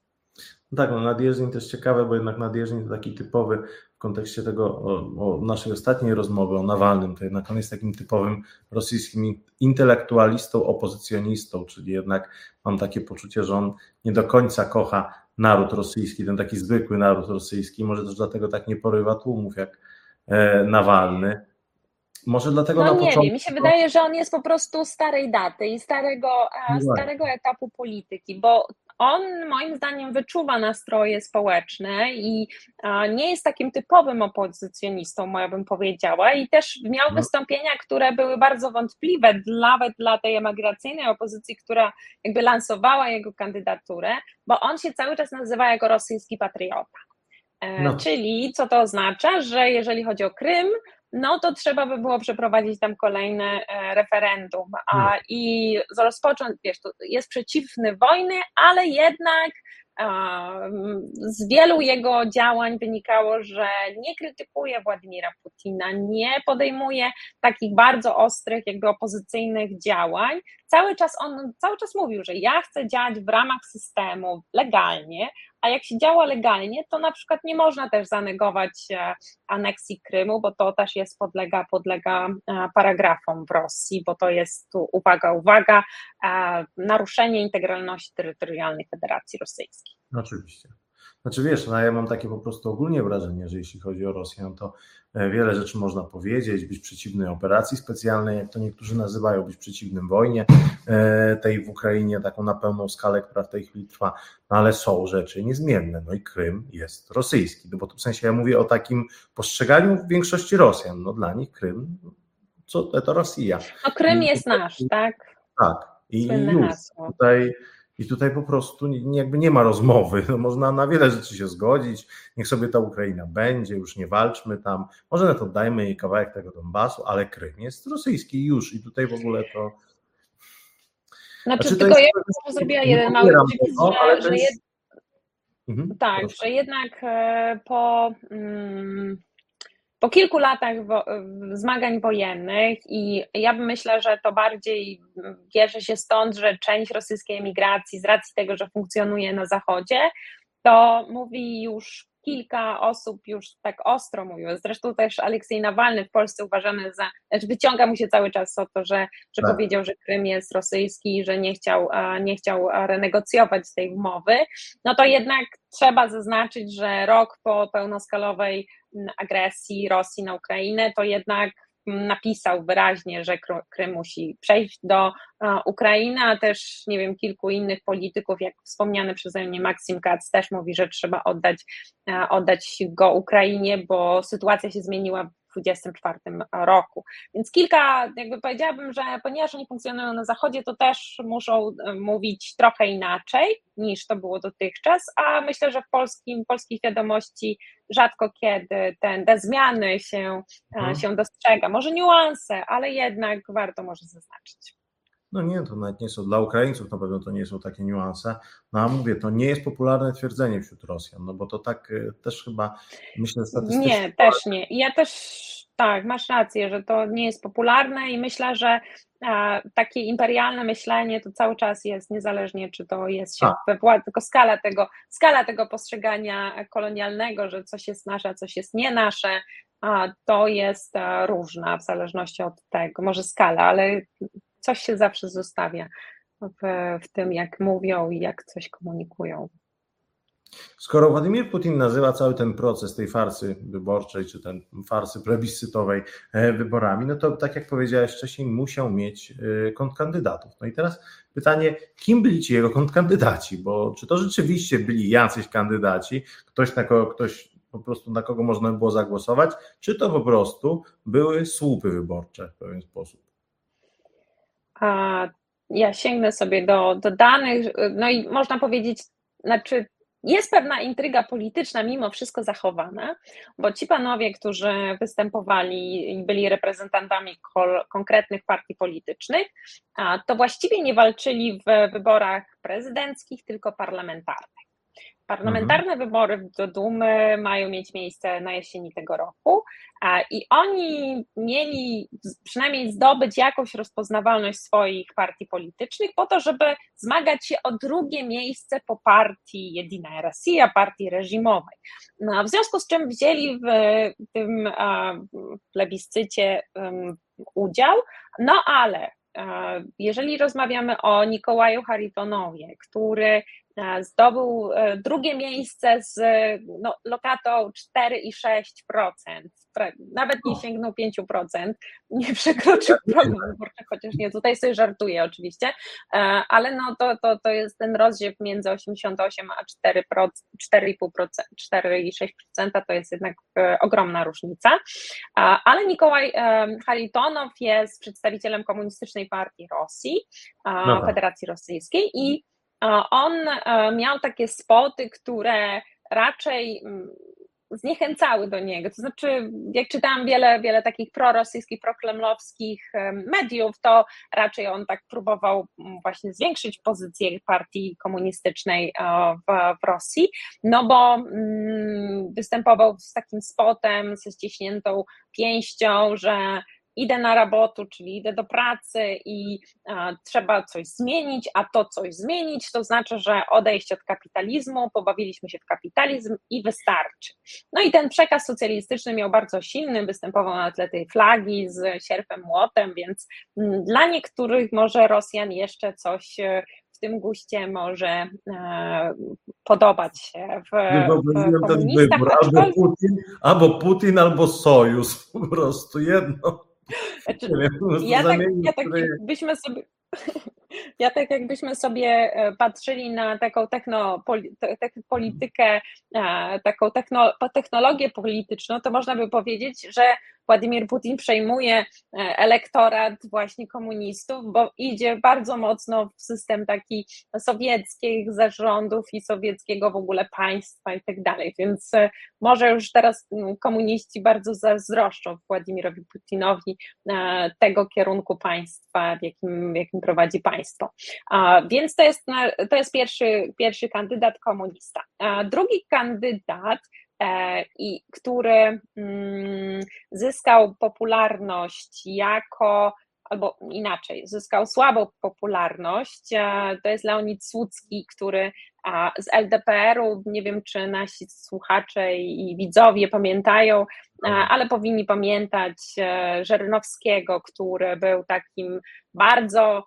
No tak, no Nadjeżdżin też ciekawe, bo jednak Nadjeżdżin to taki typowy w kontekście tego, o, o naszej ostatniej rozmowy o Nawalnym, to jednak on jest takim typowym rosyjskim intelektualistą, opozycjonistą, czyli jednak mam takie poczucie, że on nie do końca kocha naród rosyjski, ten taki zwykły naród rosyjski, może też dlatego tak nie porywa tłumów jak Nawalny. Może dlatego no na nie początku... wiem, mi się wydaje, że on jest po prostu starej daty i starego, starego etapu polityki, bo on moim zdaniem wyczuwa nastroje społeczne i nie jest takim typowym opozycjonistą, ja bym powiedziała, i też miał no. wystąpienia, które były bardzo wątpliwe, nawet dla tej emigracyjnej opozycji, która jakby lansowała jego kandydaturę, bo on się cały czas nazywa jako rosyjski patriota. No. Czyli co to oznacza, że jeżeli chodzi o Krym, no to trzeba by było przeprowadzić tam kolejne referendum a, i rozpocząć, wiesz, to jest przeciwny wojny, ale jednak a, z wielu jego działań wynikało, że nie krytykuje Władimira Putina, nie podejmuje takich bardzo ostrych, jakby opozycyjnych działań. Cały czas on cały czas mówił, że ja chcę działać w ramach systemu legalnie, a jak się działa legalnie, to na przykład nie można też zanegować aneksji Krymu, bo to też jest podlega, podlega paragrafom w Rosji, bo to jest tu, uwaga, uwaga, naruszenie integralności terytorialnej Federacji Rosyjskiej. Oczywiście. Znaczy wiesz, no ja mam takie po prostu ogólnie wrażenie, że jeśli chodzi o Rosję, no to wiele rzeczy można powiedzieć, być przeciwny operacji specjalnej, jak to niektórzy nazywają, być przeciwnym wojnie tej w Ukrainie, taką na pełną skalę, która w tej chwili trwa, no ale są rzeczy niezmienne, no i Krym jest rosyjski, no bo w sensie ja mówię o takim postrzeganiu większości Rosjan, no dla nich Krym, co to Rosja. No Krym I, jest nasz, tak? Tak, i już tutaj... I tutaj po prostu jakby nie ma rozmowy, no można na wiele rzeczy się zgodzić, niech sobie ta Ukraina będzie, już nie walczmy tam, może nawet oddajmy jej kawałek tego Donbasu, ale Krym jest rosyjski już i tutaj w ogóle to... Znaczy, znaczy tylko ja bym zrobiła jeden mały przypis, że, że jed... mhm, tak, proszę. że jednak po... Mm... Po kilku latach wo- zmagań wojennych i ja myślę, że to bardziej bierze się stąd, że część rosyjskiej emigracji z racji tego, że funkcjonuje na Zachodzie, to mówi już kilka osób już tak ostro mówiło, zresztą też Aleksiej Nawalny w Polsce uważany za, znaczy wyciąga mu się cały czas o to, że, że Tak. powiedział, że Krym jest rosyjski i że nie chciał, nie chciał renegocjować tej umowy, no to jednak trzeba zaznaczyć, że rok po pełnoskalowej agresji Rosji na Ukrainę to jednak napisał wyraźnie, że Krym musi przejść do Ukrainy, a też, nie wiem, kilku innych polityków, jak wspomniany przeze mnie Maksim Katz też mówi, że trzeba oddać, oddać go Ukrainie, bo sytuacja się zmieniła w dwudziestym czwartym roku. Więc kilka, jakby powiedziałabym, że ponieważ oni funkcjonują na Zachodzie, to też muszą mówić trochę inaczej niż to było dotychczas, a myślę, że w polskim, polskiej świadomości rzadko kiedy ten, te zmiany się, hmm. się dostrzega. Może niuanse, ale jednak warto może zaznaczyć. No nie, to nawet nie są, dla Ukraińców na pewno to nie są takie niuanse, no a mówię, to nie jest popularne twierdzenie wśród Rosjan, no bo to tak też chyba, myślę, statystycznie... Nie, też nie. Ja też, tak, masz rację, że to nie jest popularne i myślę, że a, takie imperialne myślenie to cały czas jest, niezależnie czy to jest się a. we władzy, tylko skala tego, skala tego postrzegania kolonialnego, że coś jest nasze, a coś jest nie nasze, a to jest a, różna w zależności od tego, może skala, ale coś się zawsze zostawia w, w tym, jak mówią i jak coś komunikują. Skoro Władimir Putin nazywa cały ten proces tej farsy wyborczej, czy ten farsy plebiscytowej wyborami, no to tak jak powiedziałeś wcześniej, musiał mieć kontrkandydatów. No i teraz pytanie, kim byli ci jego kontrkandydaci, bo czy to rzeczywiście byli jacyś kandydaci, ktoś na kogo, ktoś po prostu na kogo można było zagłosować, czy to po prostu były słupy wyborcze w pewien sposób? A ja sięgnę sobie do, do danych, no i można powiedzieć, znaczy jest pewna intryga polityczna mimo wszystko zachowana, bo ci panowie, którzy występowali i byli reprezentantami konkretnych partii politycznych, to właściwie nie walczyli w wyborach prezydenckich, tylko parlamentarnych. Parlamentarne mhm. wybory do Dumy mają mieć miejsce na jesieni tego roku i oni mieli przynajmniej zdobyć jakąś rozpoznawalność swoich partii politycznych po to, żeby zmagać się o drugie miejsce po partii Jedina Rosja, partii reżimowej. No, w związku z czym wzięli w tym plebiscycie udział, no ale jeżeli rozmawiamy o Nikołaju Charitonowie, który zdobył drugie miejsce z no, lokatą cztery i sześć procent, nawet nie sięgnął pięć procent, nie przekroczył progu wyborczego, chociaż nie, tutaj sobie żartuję oczywiście, ale no to, to, to jest ten rozdziew między osiemdziesiąt osiem a cztery i pół procent, cztery i sześć procent to jest jednak ogromna różnica, ale Nikołaj Charitonow jest przedstawicielem Komunistycznej Partii Rosji, no tak. Federacji Rosyjskiej i on miał takie spoty, które raczej zniechęcały do niego, to znaczy jak czytałam wiele, wiele takich prorosyjskich, prokremlowskich mediów, to raczej on tak próbował właśnie zwiększyć pozycję partii komunistycznej w, w Rosji, no bo występował z takim spotem, ze ściśniętą pięścią, że idę na robotę, czyli idę do pracy i a, trzeba coś zmienić, a to coś zmienić to znaczy, że odejść od kapitalizmu, pobawiliśmy się w kapitalizm i wystarczy. No i ten przekaz socjalistyczny miał bardzo silny, występował na tle tej flagi z sierpem, młotem, więc m, dla niektórych może Rosjan jeszcze coś w tym guście może e, podobać się w, w komunistach. Albo Putin, albo Putin, albo Sojusz, po prostu jedno. Znaczy, ja, tak, ja tak jakbyśmy sobie ja tak jakbyśmy sobie patrzyli na taką techno, te, politykę, taką techno, technologię polityczną, to można by powiedzieć, że Władimir Putin przejmuje elektorat właśnie komunistów, bo idzie bardzo mocno w system taki sowieckich zarządów i sowieckiego w ogóle państwa i tak dalej, więc może już teraz komuniści bardzo zazdroszczą Władimirowi Putinowi tego kierunku państwa, w jakim, w jakim prowadzi państwo. Więc to jest, to jest pierwszy, pierwszy kandydat komunista. Drugi kandydat, i który zyskał popularność jako albo inaczej, zyskał słabą popularność. To jest Leonid Słucki, który z L D P R u, nie wiem czy nasi słuchacze i widzowie pamiętają, ale powinni pamiętać Żeronowskiego, który był takim bardzo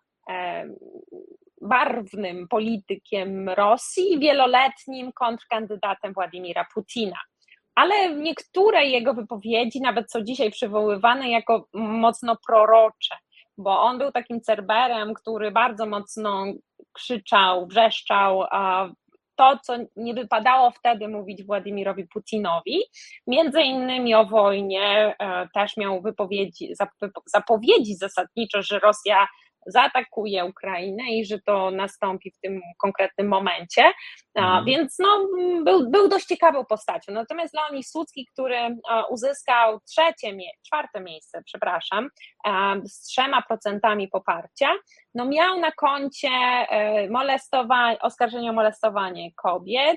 barwnym politykiem Rosji, wieloletnim kontrkandydatem Władimira Putina. Ale niektóre jego wypowiedzi nawet są dzisiaj przywoływane jako mocno prorocze, bo on był takim cerberem, który bardzo mocno krzyczał, wrzeszczał to, co nie wypadało wtedy mówić Władimirowi Putinowi, między innymi o wojnie, też miał wypowiedzi, zapowiedzi zasadniczo, że Rosja zaatakuje Ukrainę i że to nastąpi w tym konkretnym momencie, mhm. więc no, był, był dość ciekawą postacią. Natomiast Leonid Słucki, który uzyskał trzecie, czwarte miejsce, przepraszam, z trzema procentami poparcia, no miał na koncie molestowanie, oskarżenie o molestowanie kobiet.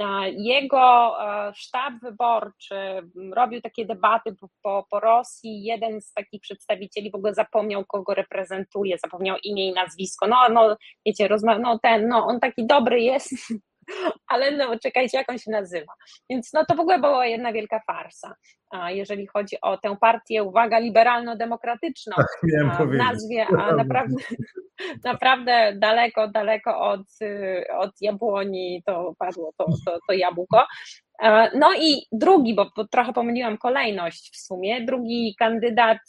Jego sztab wyborczy robił takie debaty po, po Rosji. Jeden z takich przedstawicieli w ogóle zapomniał, kogo reprezentuje, zapomniał imię i nazwisko. No, no wiecie, rozma- no ten, no on taki dobry jest, ale no czekajcie, jak on się nazywa. Więc no to w ogóle była jedna wielka farsa, jeżeli chodzi o tę partię, uwaga, liberalno-demokratyczną w nazwie, a naprawdę, naprawdę daleko, daleko od, od jabłoni to padło to, to, to jabłko. No i drugi, bo trochę pomyliłam kolejność w sumie, drugi kandydat,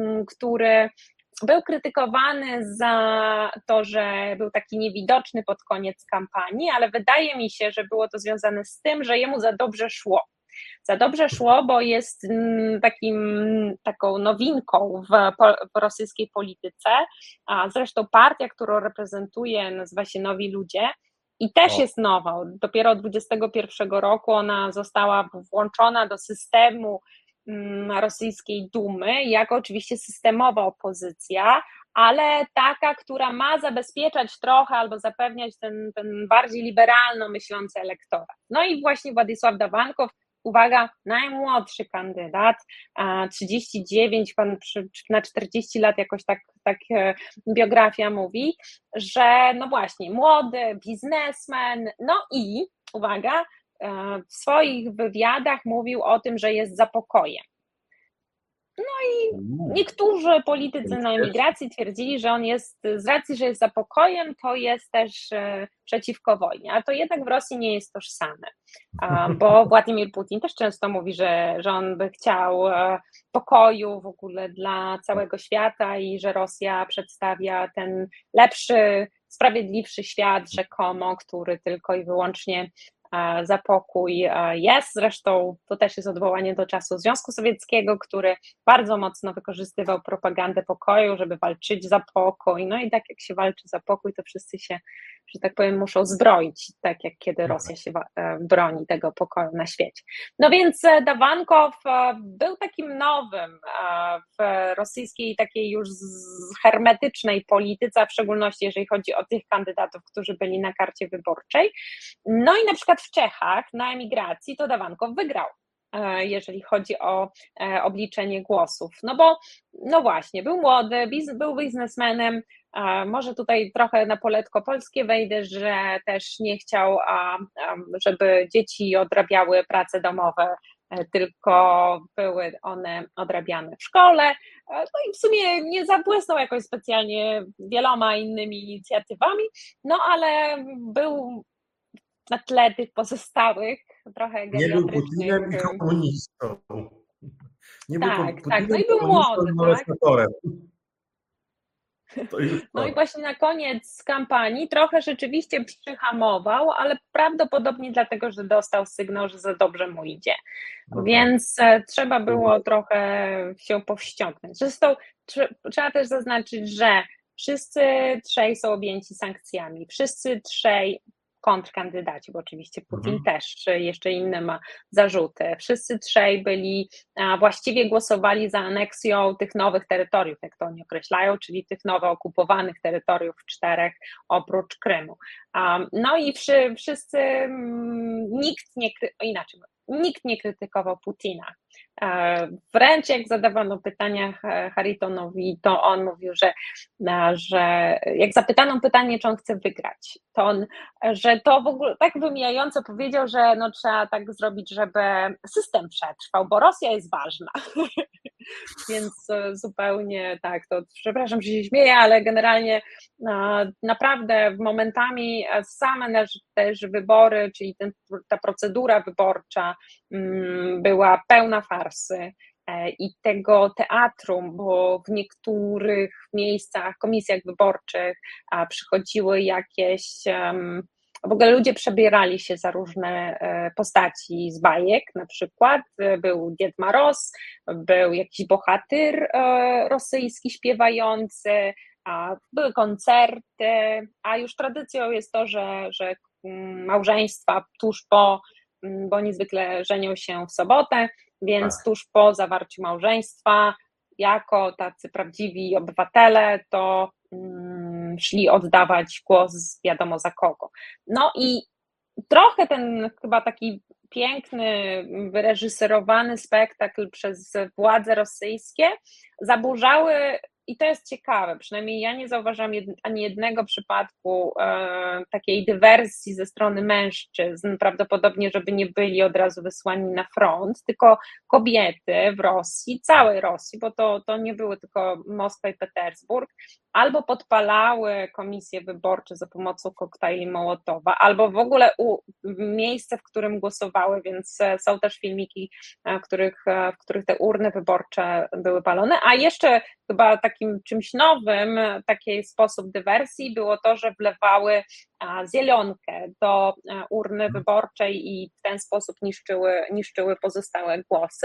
który był krytykowany za to, że był taki niewidoczny pod koniec kampanii, ale wydaje mi się, że było to związane z tym, że jemu za dobrze szło. Za dobrze szło, bo jest takim, taką nowinką w, w rosyjskiej polityce, a zresztą partia, którą reprezentuje, nazywa się Nowi Ludzie i też o. jest nowa. Dopiero od dwudziestego pierwszego roku ona została włączona do systemu rosyjskiej Dumy, jako oczywiście systemowa opozycja, ale taka, która ma zabezpieczać trochę albo zapewniać ten, ten bardziej liberalno myślący elektorat. No i właśnie Władysław Dawankow, uwaga, najmłodszy kandydat, trzydzieści dziewięć, pan na czterdzieści lat jakoś tak, tak biografia mówi, że no właśnie, młody biznesmen, no i uwaga, w swoich wywiadach mówił o tym, że jest za pokojem. No i niektórzy politycy na emigracji twierdzili, że on jest, z racji, że jest za pokojem, to jest też przeciwko wojnie, a to jednak w Rosji nie jest tożsame, bo Władimir Putin też często mówi, że, że on by chciał pokoju w ogóle dla całego świata i że Rosja przedstawia ten lepszy, sprawiedliwszy świat rzekomo, który tylko i wyłącznie za pokój jest. Zresztą to też jest odwołanie do czasu Związku Sowieckiego, który bardzo mocno wykorzystywał propagandę pokoju, żeby walczyć za pokój. No i tak jak się walczy za pokój, to wszyscy się, że tak powiem, muszą zbroić, tak jak kiedy Rosja się broni tego pokoju na świecie. No więc Dawankow był takim nowym w rosyjskiej takiej już hermetycznej polityce, a w szczególności jeżeli chodzi o tych kandydatów, którzy byli na karcie wyborczej. No i na przykład w Czechach na emigracji to Dawankow wygrał, jeżeli chodzi o obliczenie głosów, no bo no właśnie, był młody, biz, był biznesmenem, może tutaj trochę na poletko polskie wejdę, że też nie chciał, żeby dzieci odrabiały prace domowe, tylko były one odrabiane w szkole, no i w sumie nie zabłysnął jakoś specjalnie wieloma innymi inicjatywami, no ale był na tle tych pozostałych, trochę nie był Putinem i komunistą. Nie tak, był Putinem, tak, no i był młody, tak? No i właśnie na koniec kampanii trochę rzeczywiście przyhamował, ale prawdopodobnie dlatego, że dostał sygnał, że za dobrze mu idzie. Okay. Więc trzeba było trochę się powściągnąć. Zresztą trzeba też zaznaczyć, że wszyscy trzej są objęci sankcjami, wszyscy trzej kontrkandydaci, bo oczywiście Putin mhm. też jeszcze inne ma zarzuty. Wszyscy trzej byli, właściwie głosowali za aneksją tych nowych terytoriów, jak to oni określają, czyli tych nowo okupowanych terytoriów czterech oprócz Krymu. No i przy, wszyscy, nikt nie, inaczej, nikt nie krytykował Putina. Wręcz jak zadawano pytania Harringtonowi, to on mówił, że, że jak zapytano pytanie, czy on chce wygrać, to on, że to w ogóle tak wymijająco powiedział, że no trzeba tak zrobić, żeby system przetrwał, bo Rosja jest ważna. Więc zupełnie tak, to przepraszam, że się śmieję, ale generalnie naprawdę momentami same też wybory, czyli ten, ta procedura wyborcza była pełna farsy i tego teatrum, bo w niektórych miejscach, komisjach wyborczych przychodziły jakieś, w ogóle ludzie przebierali się za różne postaci z bajek, na przykład był Dzied Maroz, był jakiś bohatyr rosyjski śpiewający, były koncerty, a już tradycją jest to, że, że małżeństwa tuż po, bo oni zwykle żenią się w sobotę, więc tak. Tuż po zawarciu małżeństwa, jako tacy prawdziwi obywatele, to um, szli oddawać głos wiadomo za kogo. No i trochę ten chyba taki piękny, wyreżyserowany spektakl przez władze rosyjskie zaburzały, i to jest ciekawe, przynajmniej ja nie zauważyłam jed, ani jednego przypadku e, takiej dywersji ze strony mężczyzn, prawdopodobnie, żeby nie byli od razu wysłani na front, tylko kobiety w Rosji, całej Rosji, bo to, to nie były tylko Moskwa i Petersburg, albo podpalały komisje wyborcze za pomocą koktajli Mołotowa, albo w ogóle u, miejsce, w którym głosowały, więc są też filmiki, w których, w których te urny wyborcze były palone, a jeszcze chyba takim czymś nowym, taki sposób dywersji było to, że wlewały zielonkę do urny wyborczej i w ten sposób niszczyły, niszczyły pozostałe głosy.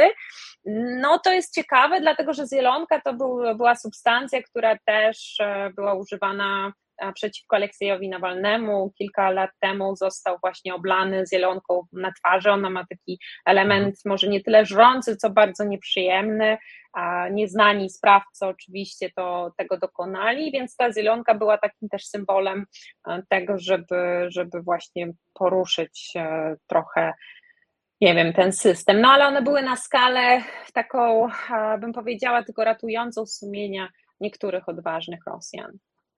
No to jest ciekawe, dlatego że zielonka to był, była substancja, która też była używana przeciwko Aleksiejowi Nawalnemu. Kilka lat temu został właśnie oblany zielonką na twarzy. Ona ma taki element może nie tyle żrący, co bardzo nieprzyjemny, a nieznani sprawcy oczywiście to, tego dokonali, więc ta zielonka była takim też symbolem tego, żeby, żeby właśnie poruszyć trochę, nie wiem, ten system. No ale one były na skalę taką, bym powiedziała, tylko ratującą sumienia niektórych odważnych Rosjan.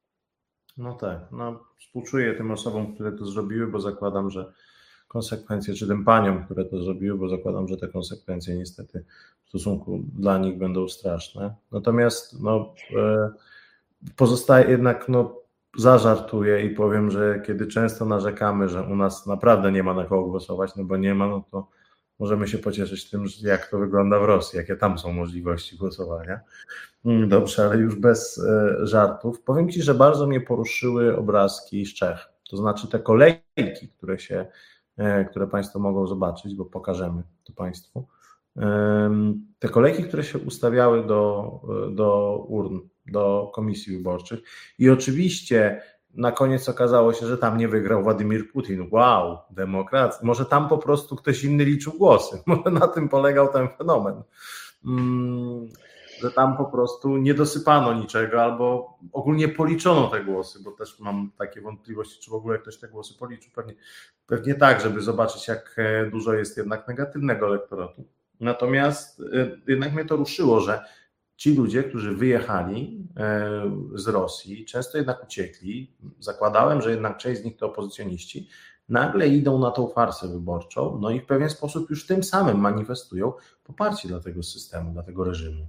No tak, no współczuję tym osobom, które to zrobiły, bo zakładam, że konsekwencje, czy tym paniom, które to zrobiły, bo zakładam, że te konsekwencje niestety w stosunku dla nich będą straszne. Natomiast no, pozostaje jednak, no zażartuję i powiem, że kiedy często narzekamy, że u nas naprawdę nie ma na kogo głosować, no bo nie ma, no to możemy się pocieszyć tym, jak to wygląda w Rosji, jakie tam są możliwości głosowania. Dobrze, ale już bez żartów. Powiem Ci, że bardzo mnie poruszyły obrazki z Czech. To znaczy te kolejki, które się, które Państwo mogą zobaczyć, bo pokażemy to Państwu. Te kolejki, które się ustawiały do, do urn, do komisji wyborczych. I oczywiście na koniec okazało się, że tam nie wygrał Władimir Putin. Wow, demokracja. Może tam po prostu ktoś inny liczył głosy. Może na tym polegał ten fenomen. Hmm. Że tam po prostu nie dosypano niczego albo ogólnie policzono te głosy, bo też mam takie wątpliwości, czy w ogóle ktoś te głosy policzył. Pewnie, pewnie tak, żeby zobaczyć, jak dużo jest jednak negatywnego elektoratu. Natomiast jednak mnie to ruszyło, że ci ludzie, którzy wyjechali z Rosji, często jednak uciekli, zakładałem, że jednak część z nich to opozycjoniści, nagle idą na tą farsę wyborczą, no i w pewien sposób już tym samym manifestują poparcie dla tego systemu, dla tego reżimu.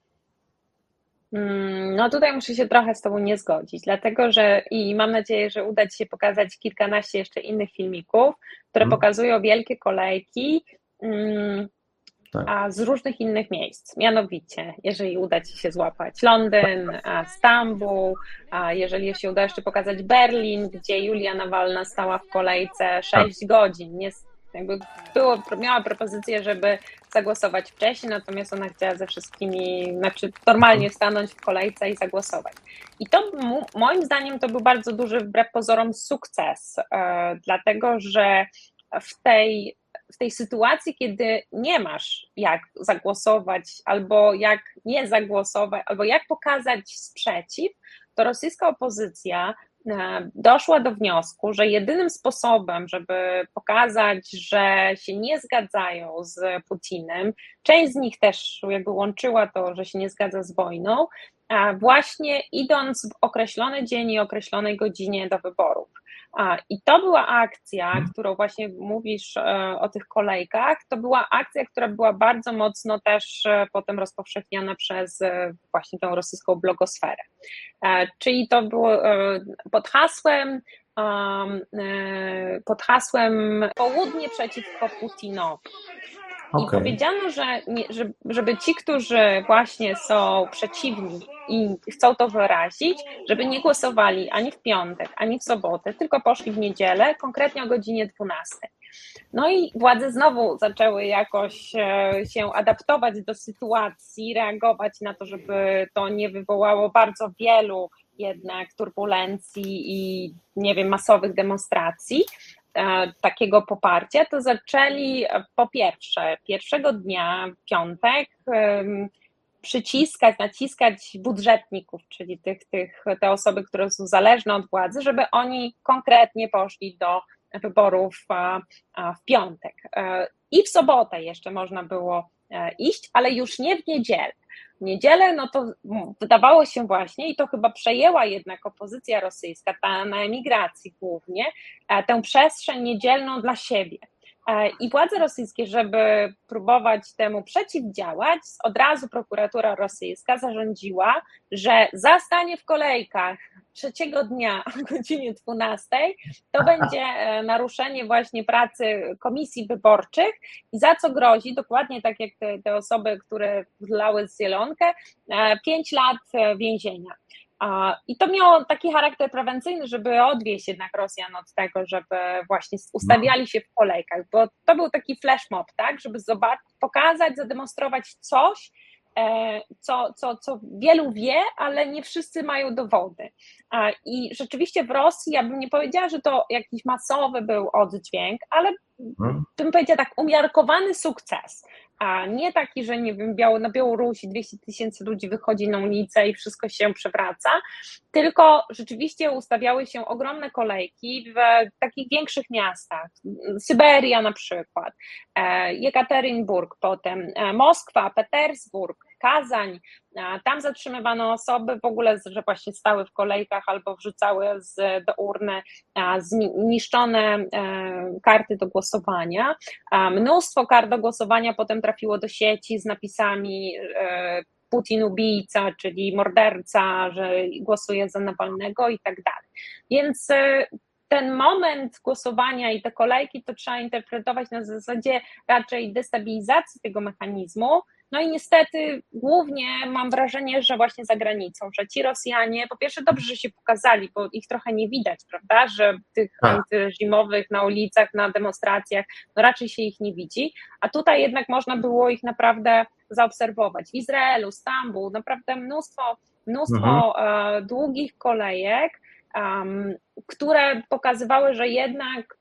No tutaj muszę się trochę z Tobą nie zgodzić, dlatego że i mam nadzieję, że uda Ci się pokazać kilkanaście jeszcze innych filmików, które hmm. pokazują wielkie kolejki um, tak. a z różnych innych miejsc. Mianowicie, jeżeli uda Ci się złapać Londyn, a Stambuł, a jeżeli się uda jeszcze pokazać Berlin, gdzie Julia Nawalna stała w kolejce sześć tak. godzin, nie jakby było, miała propozycję, żeby zagłosować wcześniej, natomiast ona chciała ze wszystkimi, znaczy normalnie stanąć w kolejce i zagłosować. I to moim zdaniem to był bardzo duży, wbrew pozorom, sukces, e, dlatego że w tej, w tej sytuacji, kiedy nie masz jak zagłosować, albo jak nie zagłosować, albo jak pokazać sprzeciw, to rosyjska opozycja doszła do wniosku, że jedynym sposobem, żeby pokazać, że się nie zgadzają z Putinem, część z nich też jakby łączyła to, że się nie zgadza z wojną, właśnie idąc w określony dzień i określonej godzinie do wyborów. I to była akcja, którą właśnie mówisz o tych kolejkach, to była akcja, która była bardzo mocno też potem rozpowszechniana przez właśnie tą rosyjską blogosferę. Czyli to było pod hasłem pod hasłem Południe przeciwko Putinowi. I okay. Powiedziano, że nie, żeby ci, którzy właśnie są przeciwni i chcą to wyrazić, żeby nie głosowali ani w piątek, ani w sobotę, tylko poszli w niedzielę, konkretnie o godzinie dwunastej. No i władze znowu zaczęły jakoś się adaptować do sytuacji, reagować na to, żeby to nie wywołało bardzo wielu jednak turbulencji i nie wiem, masowych demonstracji, takiego poparcia, to zaczęli po pierwsze, pierwszego dnia, piątek, przyciskać, naciskać budżetników, czyli tych, tych, te osoby, które są zależne od władzy, żeby oni konkretnie poszli do wyborów w piątek. I w sobotę jeszcze można było iść, ale już nie w niedzielę. W niedzielę, no to wydawało się właśnie, i to chyba przejęła jednak opozycja rosyjska, ta na emigracji głównie, tę przestrzeń niedzielną dla siebie. I władze rosyjskie, żeby próbować temu przeciwdziałać, od razu prokuratura rosyjska zarządziła, że za stanie w kolejkach trzeciego dnia o godzinie dwunastej to będzie naruszenie właśnie pracy komisji wyborczych i za co grozi, dokładnie tak jak te, te osoby, które wlały z zielonkę, pięć lat więzienia. I to miało taki charakter prewencyjny, żeby odwieść jednak Rosjan od tego, żeby właśnie ustawiali się w kolejkach, bo to był taki flash mob, tak, żeby zobaczyć, pokazać, zademonstrować coś, co, co, co wielu wie, ale nie wszyscy mają dowody. I rzeczywiście w Rosji, ja bym nie powiedziała, że to jakiś masowy był oddźwięk, ale bym powiedziała tak, umiarkowany sukces, a nie taki, że nie wiem, na Białorusi dwieście tysięcy ludzi wychodzi na ulicę i wszystko się przewraca, tylko rzeczywiście ustawiały się ogromne kolejki w takich większych miastach, Syberia na przykład, Jekaterynburg potem, Moskwa, Petersburg, Kazań, tam zatrzymywano osoby w ogóle, że właśnie stały w kolejkach albo wrzucały z, do urny zniszczone karty do głosowania. Mnóstwo kart do głosowania potem trafiło do sieci z napisami Putin ubijca, czyli morderca, że głosuje za Nawalnego i tak dalej. Więc ten moment głosowania i te kolejki to trzeba interpretować na zasadzie raczej destabilizacji tego mechanizmu. No i niestety głównie mam wrażenie, że właśnie za granicą, że ci Rosjanie, po pierwsze dobrze, że się pokazali, bo ich trochę nie widać, prawda, że tych antyreżimowych na ulicach, na demonstracjach, no raczej się ich nie widzi, a tutaj jednak można było ich naprawdę zaobserwować. W Izraelu, Stambuł, naprawdę mnóstwo, mnóstwo mhm. długich kolejek, um, które pokazywały, że jednak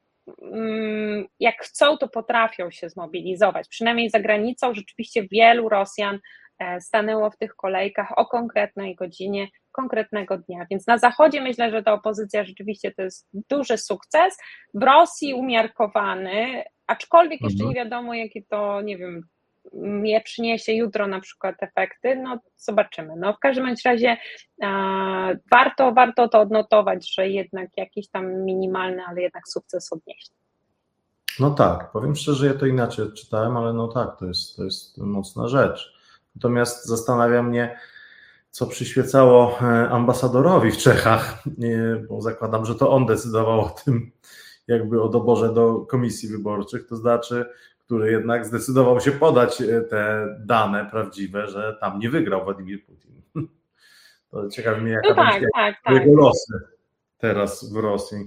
jak chcą, to potrafią się zmobilizować. Przynajmniej za granicą rzeczywiście wielu Rosjan stanęło w tych kolejkach o konkretnej godzinie, konkretnego dnia. Więc na Zachodzie myślę, że ta opozycja rzeczywiście to jest duży sukces. W Rosji umiarkowany, aczkolwiek jeszcze nie wiadomo, jakie to, nie wiem, je przyniesie jutro na przykład efekty, no zobaczymy. No w każdym bądź razie e, warto, warto to odnotować, że jednak jakiś tam minimalny, ale jednak sukces odnieść. No tak, powiem szczerze, ja to inaczej czytałem, ale no tak, to jest, to jest mocna rzecz. Natomiast zastanawia mnie, co przyświecało ambasadorowi w Czechach, bo zakładam, że to on decydował o tym, jakby o doborze do komisji wyborczych, to znaczy który jednak zdecydował się podać te dane prawdziwe, że tam nie wygrał Władimir Putin. To ciekawi mnie, jaka no tak, będzie tak, tak. jego losy teraz w Rosji.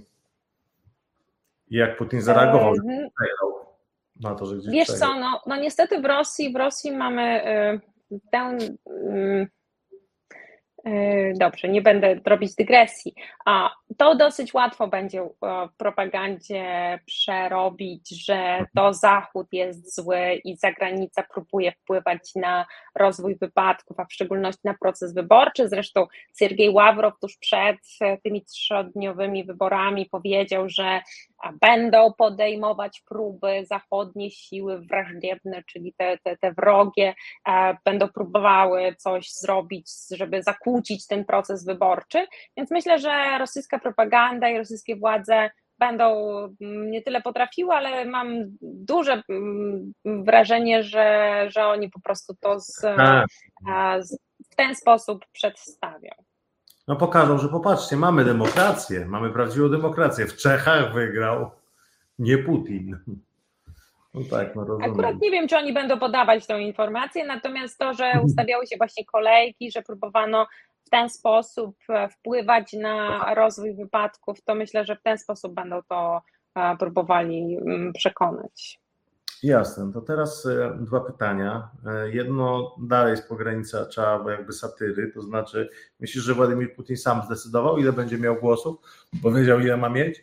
I jak Putin zareagował, że przegrał na to, że gdzieś Wiesz przegrał. co, no, no niestety w Rosji, w Rosji mamy y, tę... Y, Dobrze, nie będę robić dygresji. A to dosyć łatwo będzie w propagandzie przerobić, że to Zachód jest zły i zagranica próbuje wpływać na rozwój wypadków, a w szczególności na proces wyborczy. Zresztą Siergiej Ławrow tuż przed tymi trzydniowymi wyborami powiedział, że będą podejmować próby zachodnie siły wrażliwne, czyli te, te, te wrogie, będą próbowały coś zrobić, żeby zakłócić ten proces wyborczy, więc myślę, że rosyjska propaganda i rosyjskie władze będą nie tyle potrafiły, ale mam duże wrażenie, że, że oni po prostu to z, z, w ten sposób przedstawią. No pokażą, że popatrzcie, mamy demokrację, mamy prawdziwą demokrację. W Czechach wygrał nie Putin. No tak, no rozumiem. Akurat nie wiem, czy oni będą podawać tą informację, natomiast to, że ustawiały się właśnie kolejki, że próbowano w ten sposób wpływać na rozwój wypadków, to myślę, że w ten sposób będą to próbowali przekonać. Jasne, to teraz dwa pytania. Jedno dalej jest pogranicza jakby satyry, to znaczy myślisz, że Władimir Putin sam zdecydował, ile będzie miał głosów? Powiedział, ile ma mieć?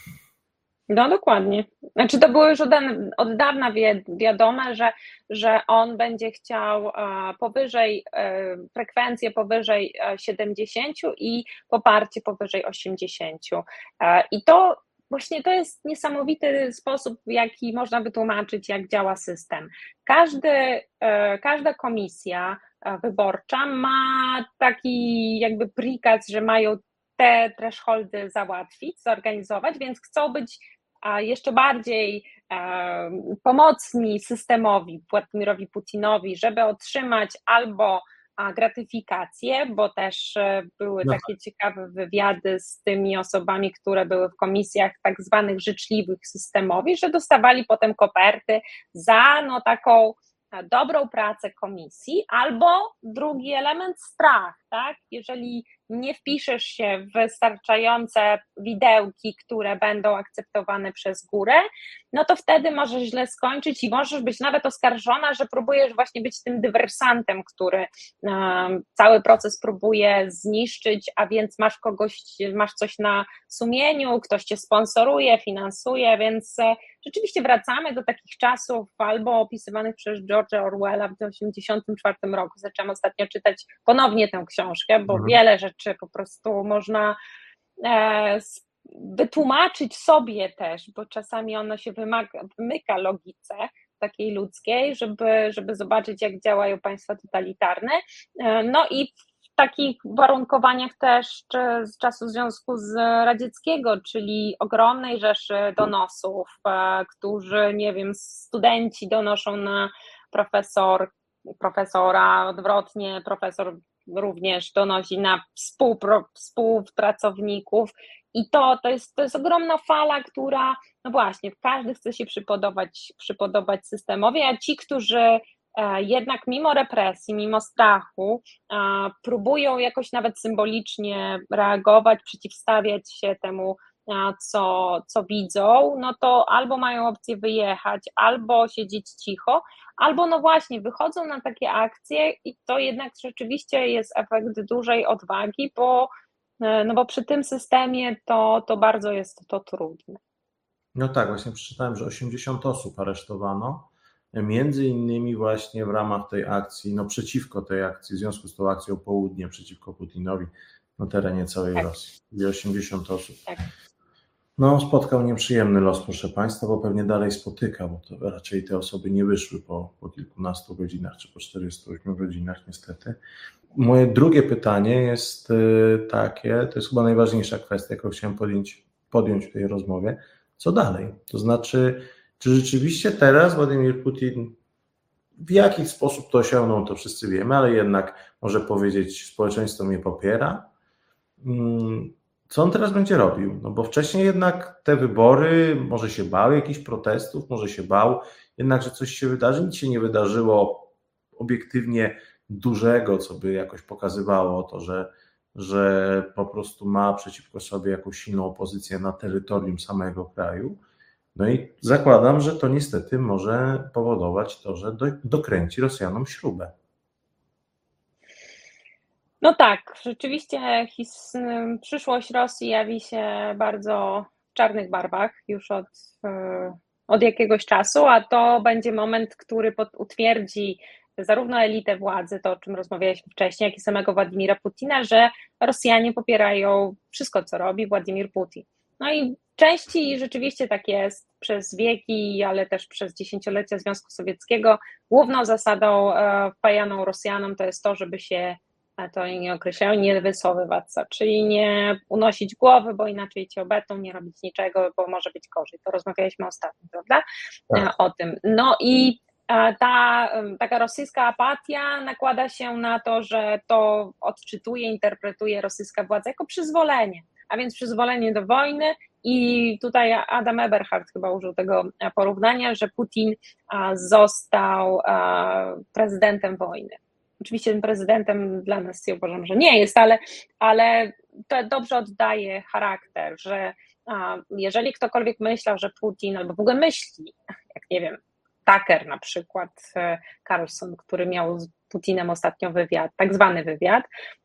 No dokładnie. Znaczy to było już od, od dawna wi wiadome, że, że on będzie chciał powyżej, frekwencję powyżej siedemdziesięciu i poparcie powyżej osiemdziesięciu. I to właśnie to jest niesamowity sposób, w jaki można wytłumaczyć, jak działa system. Każdy, każda komisja wyborcza ma taki jakby prikaz, że mają te thresholdy załatwić, zorganizować, więc chcą być jeszcze bardziej pomocni systemowi, Władimirowi Putinowi, żeby otrzymać albo gratyfikację, bo też były no. takie ciekawe wywiady z tymi osobami, które były w komisjach tak zwanych życzliwych systemowi, że dostawali potem koperty za no taką dobrą pracę komisji, albo drugi element, strach, tak? Jeżeli nie wpiszesz się w wystarczające widełki, które będą akceptowane przez górę, no to wtedy możesz źle skończyć i możesz być nawet oskarżona, że próbujesz właśnie być tym dywersantem, który um, cały proces próbuje zniszczyć, a więc masz kogoś, masz coś na sumieniu, ktoś cię sponsoruje, finansuje, więc e, rzeczywiście wracamy do takich czasów albo opisywanych przez George'a Orwella w tysiąc dziewięćset osiemdziesiątym czwartym roku. Zaczęłam ostatnio czytać ponownie tę książkę, bo mhm. wiele rzeczy po prostu można e, wytłumaczyć sobie też, bo czasami ono się wymaga, wymyka logice takiej ludzkiej, żeby, żeby zobaczyć, jak działają państwa totalitarne. E, no i w takich warunkowaniach też z czasu Związku z Radzieckiego, czyli ogromnej rzeszy donosów, e, którzy, nie wiem, studenci donoszą na profesor, profesora, odwrotnie, profesor również donosi na współpro, współpracowników i to, to, jest, to jest ogromna fala, która, no właśnie, każdy chce się przypodobać, przypodobać systemowi, a ci, którzy jednak mimo represji, mimo strachu próbują jakoś nawet symbolicznie reagować, przeciwstawiać się temu, co, co widzą, no to albo mają opcję wyjechać, albo siedzieć cicho, albo no właśnie wychodzą na takie akcje i to jednak rzeczywiście jest efekt dużej odwagi, bo, no bo przy tym systemie to, to bardzo jest to trudne. No tak, właśnie przeczytałem, że osiemdziesiąt osób aresztowano, między innymi właśnie w ramach tej akcji, no przeciwko tej akcji, w związku z tą akcją Południe przeciwko Putinowi na terenie całej tak. Rosji. I osiemdziesiąt osób. Tak. No, spotkał nieprzyjemny los, proszę Państwa, bo pewnie dalej spotyka, bo to raczej te osoby nie wyszły po, po kilkunastu godzinach, czy po czterdziestu ośmiu godzinach, niestety. Moje drugie pytanie jest takie, to jest chyba najważniejsza kwestia, jaką chciałem podjąć, podjąć w tej rozmowie. Co dalej? To znaczy, czy rzeczywiście teraz Władimir Putin w jaki sposób to osiągnął, to wszyscy wiemy, ale jednak może powiedzieć, społeczeństwo mnie popiera. Co on teraz będzie robił? No bo wcześniej jednak te wybory, może się bał jakichś protestów, może się bał jednak, że coś się wydarzy. Nic się nie wydarzyło obiektywnie dużego, co by jakoś pokazywało to, że, że po prostu ma przeciwko sobie jakąś silną opozycję na terytorium samego kraju. No i zakładam, że to niestety może powodować to, że do, dokręci Rosjanom śrubę. No tak, rzeczywiście his, przyszłość Rosji jawi się bardzo w czarnych barwach już od, od jakiegoś czasu, a to będzie moment, który pod, utwierdzi zarówno elitę władzy, to o czym rozmawialiśmy wcześniej, jak i samego Władimira Putina, że Rosjanie popierają wszystko, co robi Władimir Putin. No i w części rzeczywiście tak jest przez wieki, ale też przez dziesięciolecia Związku Sowieckiego. Główną zasadą wpajaną Rosjanom to jest to, żeby się, to oni nie określają, nie wysowywać, czyli nie unosić głowy, bo inaczej cię obetną, nie robić niczego, bo może być gorzej. To rozmawialiśmy ostatnio, prawda? Tak. O tym. No i ta taka rosyjska apatia nakłada się na to, że to odczytuje, interpretuje rosyjska władza jako przyzwolenie, a więc przyzwolenie do wojny. I tutaj Adam Eberhard chyba użył tego porównania, że Putin został prezydentem wojny. Oczywiście tym prezydentem dla nas ja uważam, że nie jest, ale, ale to dobrze oddaje charakter, że jeżeli ktokolwiek myślał, że Putin, albo w ogóle myśli, jak nie wiem, Tucker na przykład, Carlson, który miał z Putinem ostatnio wywiad, tak zwany wywiad,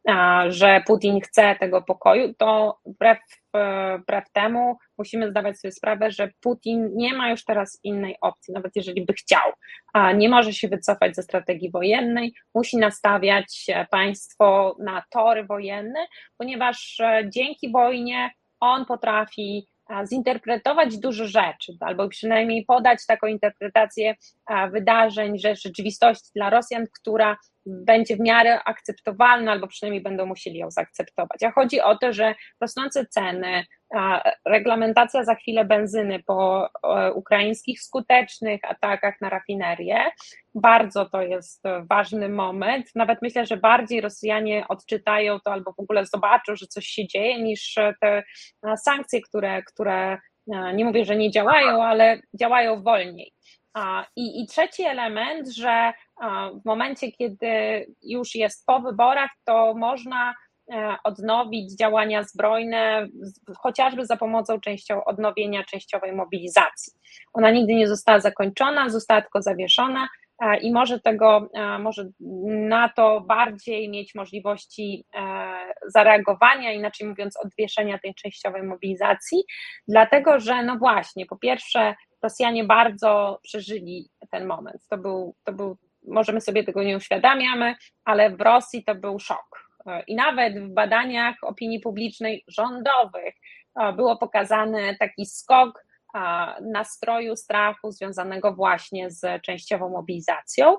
że Putin chce tego pokoju, to wbrew, wbrew temu musimy zdawać sobie sprawę, że Putin nie ma już teraz innej opcji, nawet jeżeli by chciał. Nie może się wycofać ze strategii wojennej, musi nastawiać państwo na tory wojenne, ponieważ dzięki wojnie on potrafi zinterpretować dużo rzeczy, albo przynajmniej podać taką interpretację wydarzeń, że rzeczywistości dla Rosjan, która będzie w miarę akceptowalna, albo przynajmniej będą musieli ją zaakceptować. A chodzi o to, że rosnące ceny, reglamentacja za chwilę benzyny po ukraińskich skutecznych atakach na rafinerię, bardzo to jest ważny moment. Nawet myślę, że bardziej Rosjanie odczytają to albo w ogóle zobaczą, że coś się dzieje, niż te sankcje, które, które nie mówię, że nie działają, ale działają wolniej. I, i trzeci element, że w momencie, kiedy już jest po wyborach, to można odnowić działania zbrojne, chociażby za pomocą częścią odnowienia częściowej mobilizacji. Ona nigdy nie została zakończona, została tylko zawieszona i może tego, może na to bardziej mieć możliwości zareagowania, inaczej mówiąc odwieszenia tej częściowej mobilizacji, dlatego że no właśnie, po pierwsze Rosjanie bardzo przeżyli ten moment, to był, to był, możemy sobie tego nie uświadamiamy, ale w Rosji to był szok. I nawet w badaniach opinii publicznej rządowych było pokazany taki skok nastroju, strachu związanego właśnie z częściową mobilizacją.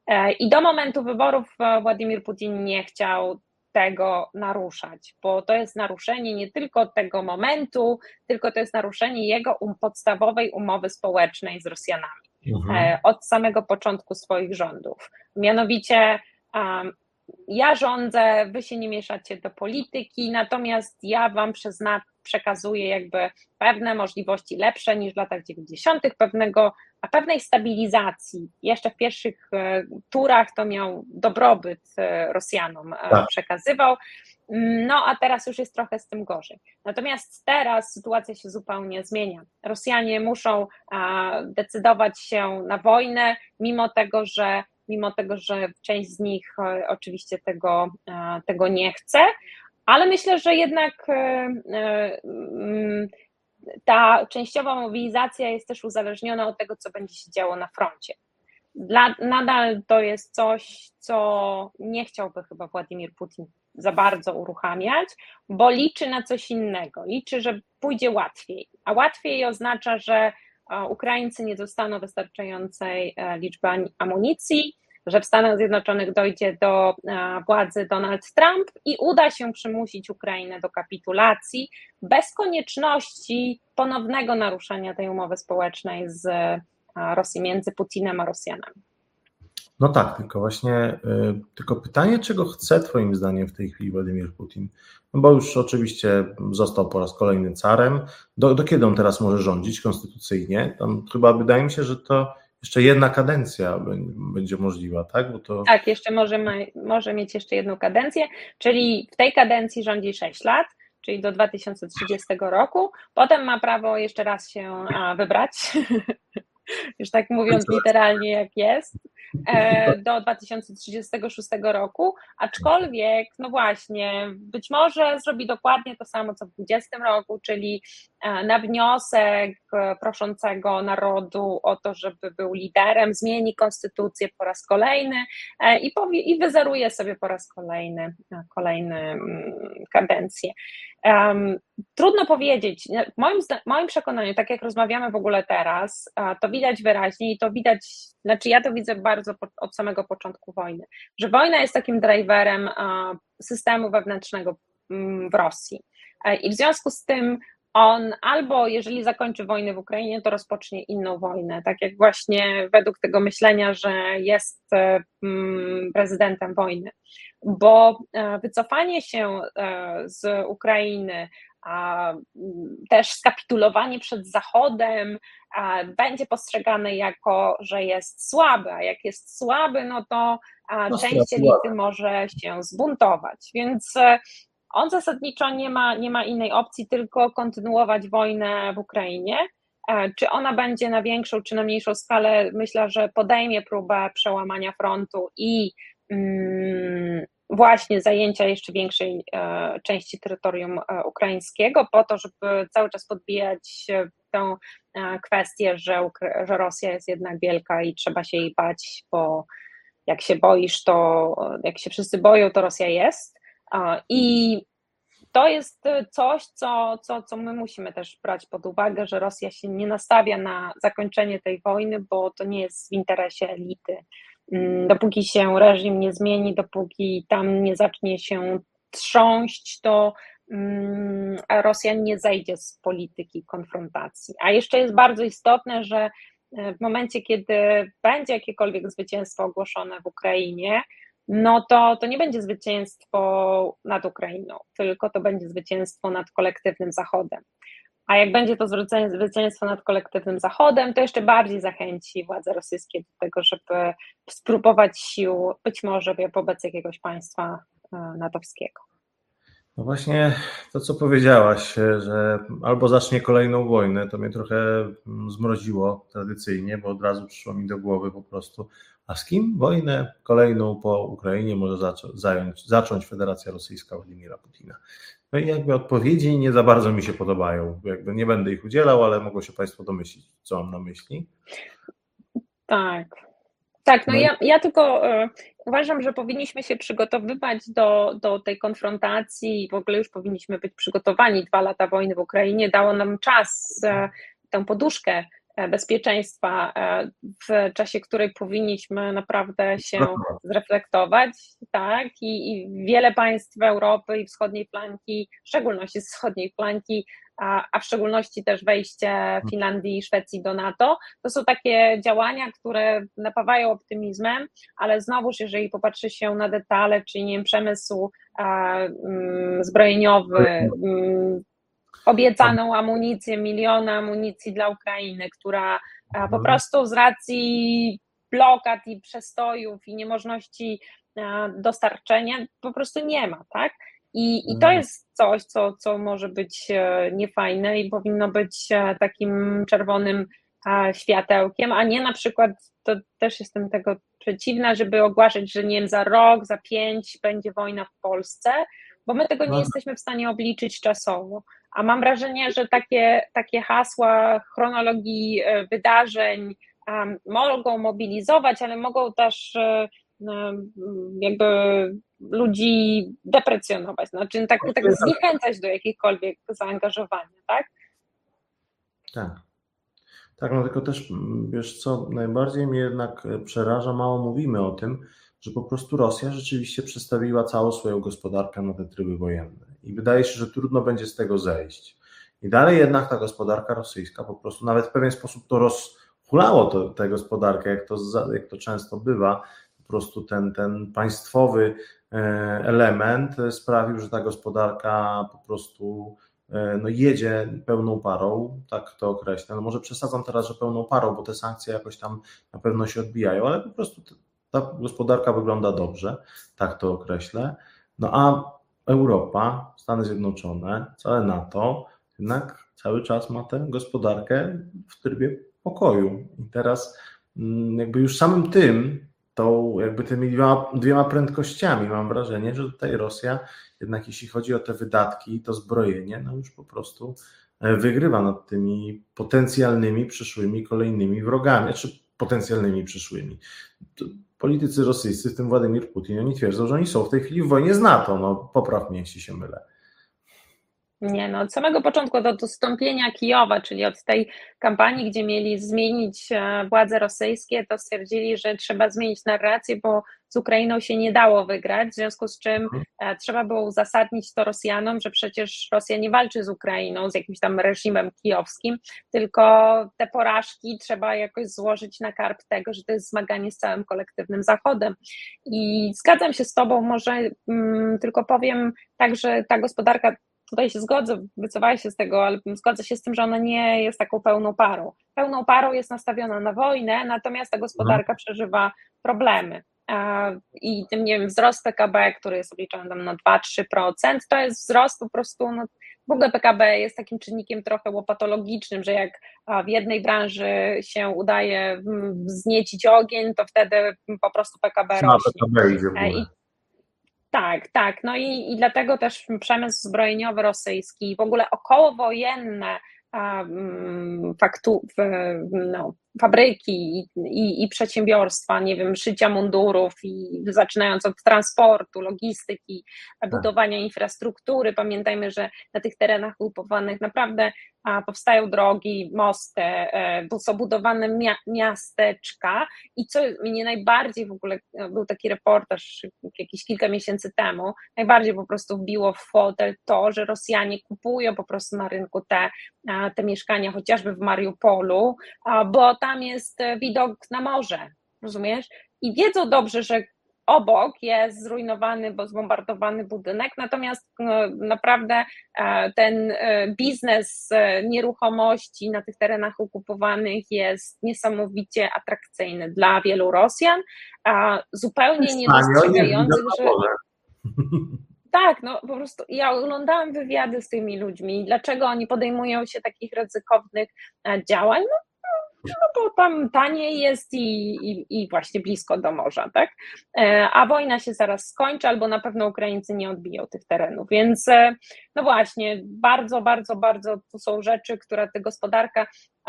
I do momentu wyborów Władimir Putin nie chciał tego naruszać, bo to jest naruszenie nie tylko tego momentu, tylko to jest naruszenie jego um, podstawowej umowy społecznej z Rosjanami mhm. od samego początku swoich rządów. Mianowicie um, ja rządzę, wy się nie mieszacie do polityki, natomiast ja wam przezna, przekazuję jakby pewne możliwości lepsze niż w latach dziewięćdziesiątych, pewnego, a pewnej stabilizacji. Jeszcze w pierwszych turach to miał dobrobyt Rosjanom tak. przekazywał, no a teraz już jest trochę z tym gorzej. Natomiast teraz sytuacja się zupełnie zmienia. Rosjanie muszą decydować się na wojnę, mimo tego, że mimo tego, że część z nich oczywiście tego, tego nie chce, ale myślę, że jednak ta częściowa mobilizacja jest też uzależniona od tego, co będzie się działo na froncie. Dla, nadal to jest coś, co nie chciałby chyba Władimir Putin za bardzo uruchamiać, bo liczy na coś innego, liczy, że pójdzie łatwiej, a łatwiej oznacza, że Ukraińcy nie dostaną wystarczającej liczby amunicji, że w Stanach Zjednoczonych dojdzie do władzy Donald Trump i uda się przymusić Ukrainę do kapitulacji bez konieczności ponownego naruszenia tej umowy społecznej z Rosji, między Putinem a Rosjanami. No tak, tylko właśnie, tylko pytanie, czego chce twoim zdaniem w tej chwili Władimir Putin? No bo już oczywiście został po raz kolejny carem. Do, do kiedy on teraz może rządzić konstytucyjnie? Tam chyba wydaje mi się, że to jeszcze jedna kadencja będzie możliwa, tak? Bo to... Tak, jeszcze może, ma, może mieć jeszcze jedną kadencję, czyli w tej kadencji rządzi sześć lat, czyli do dwa tysiące trzydziestego roku. Potem ma prawo jeszcze raz się wybrać, już tak mówiąc literalnie jak jest. do dwa tysiące trzydziestego szóstego roku, aczkolwiek, no właśnie, być może zrobi dokładnie to samo, co w dwudziestym roku, czyli na wniosek proszącego narodu o to, żeby był liderem, zmieni konstytucję po raz kolejny i, powie, i wyzeruje sobie po raz kolejny, kolejny kadencję. Um, trudno powiedzieć, w moim, moim przekonaniu, tak jak rozmawiamy w ogóle teraz, to widać wyraźnie i to widać, znaczy ja to widzę bardzo od samego początku wojny, że wojna jest takim driverem systemu wewnętrznego w Rosji i w związku z tym on albo jeżeli zakończy wojnę w Ukrainie, to rozpocznie inną wojnę, tak jak właśnie według tego myślenia, że jest prezydentem wojny, bo wycofanie się z Ukrainy, a też skapitulowanie przed Zachodem będzie postrzegane jako, że jest słaby, a jak jest słaby, no to no, część elity może się zbuntować, więc on zasadniczo nie ma, nie ma innej opcji, tylko kontynuować wojnę w Ukrainie. Czy ona będzie na większą, czy na mniejszą skalę, myślę, że podejmie próbę przełamania frontu i mm, właśnie zajęcia jeszcze większej e, części terytorium e, ukraińskiego po to, żeby cały czas podbijać tę e, kwestię, że, że Rosja jest jednak wielka i trzeba się jej bać, bo jak się boisz, to jak się wszyscy boją, to Rosja jest. E, I to jest coś, co, co, co my musimy też brać pod uwagę, że Rosja się nie nastawia na zakończenie tej wojny, bo to nie jest w interesie elity. Dopóki się reżim nie zmieni, dopóki tam nie zacznie się trząść, to Rosja nie zejdzie z polityki konfrontacji. A jeszcze jest bardzo istotne, że w momencie, kiedy będzie jakiekolwiek zwycięstwo ogłoszone w Ukrainie, no to, to nie będzie zwycięstwo nad Ukrainą, tylko to będzie zwycięstwo nad kolektywnym Zachodem. A jak będzie to zwycięstwo nad kolektywnym Zachodem, to jeszcze bardziej zachęci władze rosyjskie do tego, żeby spróbować sił, być może wobec jakiegoś państwa natowskiego. No właśnie to, co powiedziałaś, że albo zacznie kolejną wojnę, to mnie trochę zmroziło tradycyjnie, bo od razu przyszło mi do głowy po prostu, a z kim wojnę kolejną po Ukrainie może zacząć, zająć, zacząć Federacja Rosyjska Władimira Putina. No i jakby odpowiedzi nie za bardzo mi się podobają. Jakby nie będę ich udzielał, ale mogą się Państwo domyślić, co mam na myśli. Tak. Tak, no, no ja, ja tylko y, uważam, że powinniśmy się przygotowywać do, do tej konfrontacji i w ogóle już powinniśmy być przygotowani. Dwa lata wojny w Ukrainie dało nam czas, y, tę poduszkę bezpieczeństwa, w czasie której powinniśmy naprawdę się zreflektować, tak, i, i wiele państw Europy i wschodniej flanki, w szczególności z wschodniej flanki, a, a w szczególności też wejście Finlandii i Szwecji do NATO, to są takie działania, które napawają optymizmem, ale znowuż, jeżeli popatrzy się na detale, czyli nie wiem, przemysł a, mm, zbrojeniowy, mm, obiecaną amunicję, miliona amunicji dla Ukrainy, która po prostu z racji blokad i przestojów i niemożności dostarczenia po prostu nie ma, tak? I, i to jest coś, co, co może być niefajne i powinno być takim czerwonym światełkiem, a nie na przykład, to też jestem tego przeciwna, żeby ogłaszać, że nie wiem, za rok, za pięć będzie wojna w Polsce, bo my tego nie jesteśmy w stanie obliczyć czasowo. A mam wrażenie, że takie, takie hasła chronologii wydarzeń um, mogą mobilizować, ale mogą też um, jakby ludzi deprecjonować, znaczy tak, tak zniechęcać do jakichkolwiek zaangażowania, tak? Tak. Tak, no tylko też, wiesz co, najbardziej mnie jednak przeraża, mało mówimy o tym, że po prostu Rosja rzeczywiście przestawiła całą swoją gospodarkę na te tryby wojenne i wydaje się, że trudno będzie z tego zejść. I dalej jednak ta gospodarka rosyjska po prostu nawet w pewien sposób to rozhulało to, tę gospodarkę, jak to, jak to często bywa, po prostu ten, ten państwowy element sprawił, że ta gospodarka po prostu no jedzie pełną parą, tak to określę. No może przesadzam teraz, że pełną parą, bo te sankcje jakoś tam na pewno się odbijają, ale po prostu ta gospodarka wygląda dobrze, tak to określę. No a Europa, Stany Zjednoczone, całe NATO jednak cały czas ma tę gospodarkę w trybie pokoju. I teraz jakby już samym tym tą jakby tymi dwiema, dwiema prędkościami. Mam wrażenie, że tutaj Rosja jednak jeśli chodzi o te wydatki i to zbrojenie, no już po prostu wygrywa nad tymi potencjalnymi przyszłymi kolejnymi wrogami, czy potencjalnymi przyszłymi. Politycy rosyjscy, w tym Władimir Putin, oni twierdzą, że oni są w tej chwili w wojnie z NATO. No popraw mnie, jeśli się mylę. Nie, no od samego początku, od ustąpienia Kijowa, czyli od tej kampanii, gdzie mieli zmienić władze rosyjskie, to stwierdzili, że trzeba zmienić narrację, bo z Ukrainą się nie dało wygrać, w związku z czym hmm. trzeba było uzasadnić to Rosjanom, że przecież Rosja nie walczy z Ukrainą, z jakimś tam reżimem kijowskim, tylko te porażki trzeba jakoś złożyć na karb tego, że to jest zmaganie z całym kolektywnym Zachodem. I zgadzam się z tobą, może mm, tylko powiem tak, że ta gospodarka, tutaj się zgodzę, wycofaj się z tego, ale zgodzę się z tym, że ona nie jest taką pełną parą. Pełną parą jest nastawiona na wojnę, natomiast ta gospodarka hmm. przeżywa problemy. I tym, nie wiem, wzrost P K B, który jest obliczony tam na dwa do trzech procent, to jest wzrost po prostu, no, w ogóle P K B jest takim czynnikiem trochę łopatologicznym, że jak w jednej branży się udaje wzniecić ogień, to wtedy po prostu P K B rośnie. P K B idzie w górę. I, tak, tak, no i, i dlatego też przemysł zbrojeniowy rosyjski, w ogóle okołowojenne faktu, no, fabryki i, i, i przedsiębiorstwa, nie wiem, szycia mundurów i zaczynając od transportu, logistyki, budowania infrastruktury. Pamiętajmy, że na tych terenach okupowanych naprawdę a, powstają drogi, mosty, e, są budowane mia, miasteczka i co mnie najbardziej w ogóle, był taki reportaż jakieś kilka miesięcy temu, najbardziej po prostu wbiło w fotel to, że Rosjanie kupują po prostu na rynku te, te mieszkania, chociażby w Mariupolu, bo tam jest widok na morze, rozumiesz? I wiedzą dobrze, że obok jest zrujnowany, bo zbombardowany budynek, natomiast naprawdę ten biznes nieruchomości na tych terenach okupowanych jest niesamowicie atrakcyjny dla wielu Rosjan, zupełnie nie dostrzegających, że... Tak, no po prostu ja oglądałam wywiady z tymi ludźmi, dlaczego oni podejmują się takich ryzykownych działań, no, no bo tam taniej jest i, i, i właśnie blisko do morza, tak? A wojna się zaraz skończy, albo na pewno Ukraińcy nie odbiją tych terenów, więc no właśnie, bardzo, bardzo, bardzo tu są rzeczy, które ta gospodarka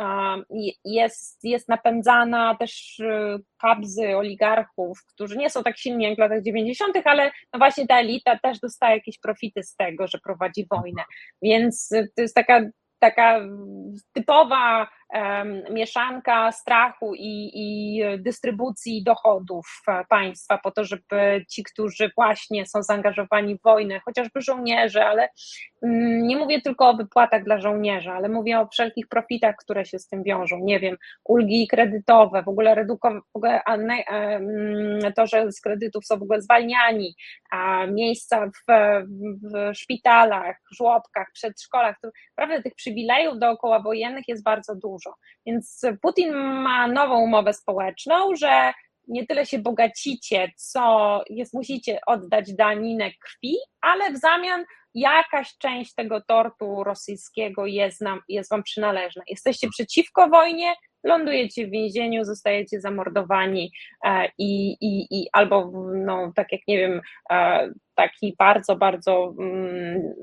jest, jest napędzana, też kabzy oligarchów, którzy nie są tak silni jak w latach dziewięćdziesiątych, ale no właśnie ta elita też dostaje jakieś profity z tego, że prowadzi wojnę, więc to jest taka taka typowa um, mieszanka strachu i, i dystrybucji dochodów państwa po to, żeby ci, którzy właśnie są zaangażowani w wojnę, chociażby żołnierze, ale um, nie mówię tylko o wypłatach dla żołnierzy, ale mówię o wszelkich profitach, które się z tym wiążą, nie wiem, ulgi kredytowe, w ogóle redukowane, w ogóle um, to, że z kredytów są w ogóle zwalniani, a miejsca w, w szpitalach, żłobkach, przedszkolach, to naprawdę tych przywilejów dookoła wojennych jest bardzo dużo. Więc Putin ma nową umowę społeczną, że nie tyle się bogacicie, co jest, musicie oddać daninę krwi, ale w zamian jakaś część tego tortu rosyjskiego jest, nam, jest wam przynależna. Jesteście przeciwko wojnie, lądujecie w więzieniu, zostajecie zamordowani e, i, i, i albo, no, tak jak nie wiem, e, taki bardzo, bardzo mm,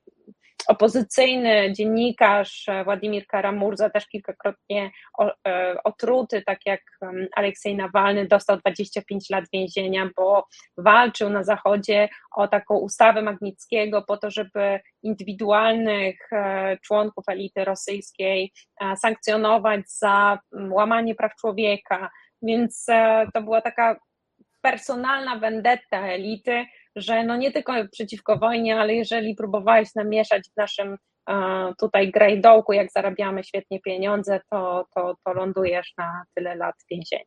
opozycyjny dziennikarz Władimir Kara-Murza, też kilkakrotnie otruty, tak jak Aleksiej Nawalny, dostał dwadzieścia pięć lat więzienia, bo walczył na Zachodzie o taką ustawę Magnickiego po to, żeby indywidualnych członków elity rosyjskiej sankcjonować za łamanie praw człowieka, więc to była taka personalna vendetta elity, że no nie tylko przeciwko wojnie, ale jeżeli próbowałeś namieszać w naszym uh, tutaj grajdołku, jak zarabiamy świetnie pieniądze, to, to, to lądujesz na tyle lat w więzieniu.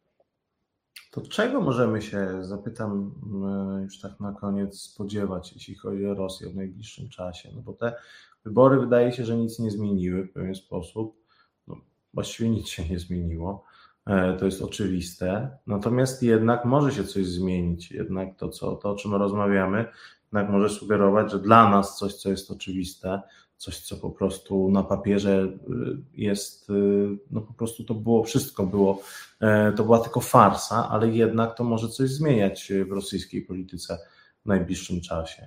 To czego możemy się, zapytam już tak na koniec, spodziewać, jeśli chodzi o Rosję w najbliższym czasie? No bo te wybory wydaje się, że nic nie zmieniły w pewien sposób. No, właściwie nic się nie zmieniło. To jest oczywiste, natomiast jednak może się coś zmienić, jednak to, co, to o czym rozmawiamy, jednak może sugerować, że dla nas coś, co jest oczywiste, coś, co po prostu na papierze jest, no po prostu to było wszystko, było, to była tylko farsa, ale jednak to może coś zmieniać w rosyjskiej polityce w najbliższym czasie.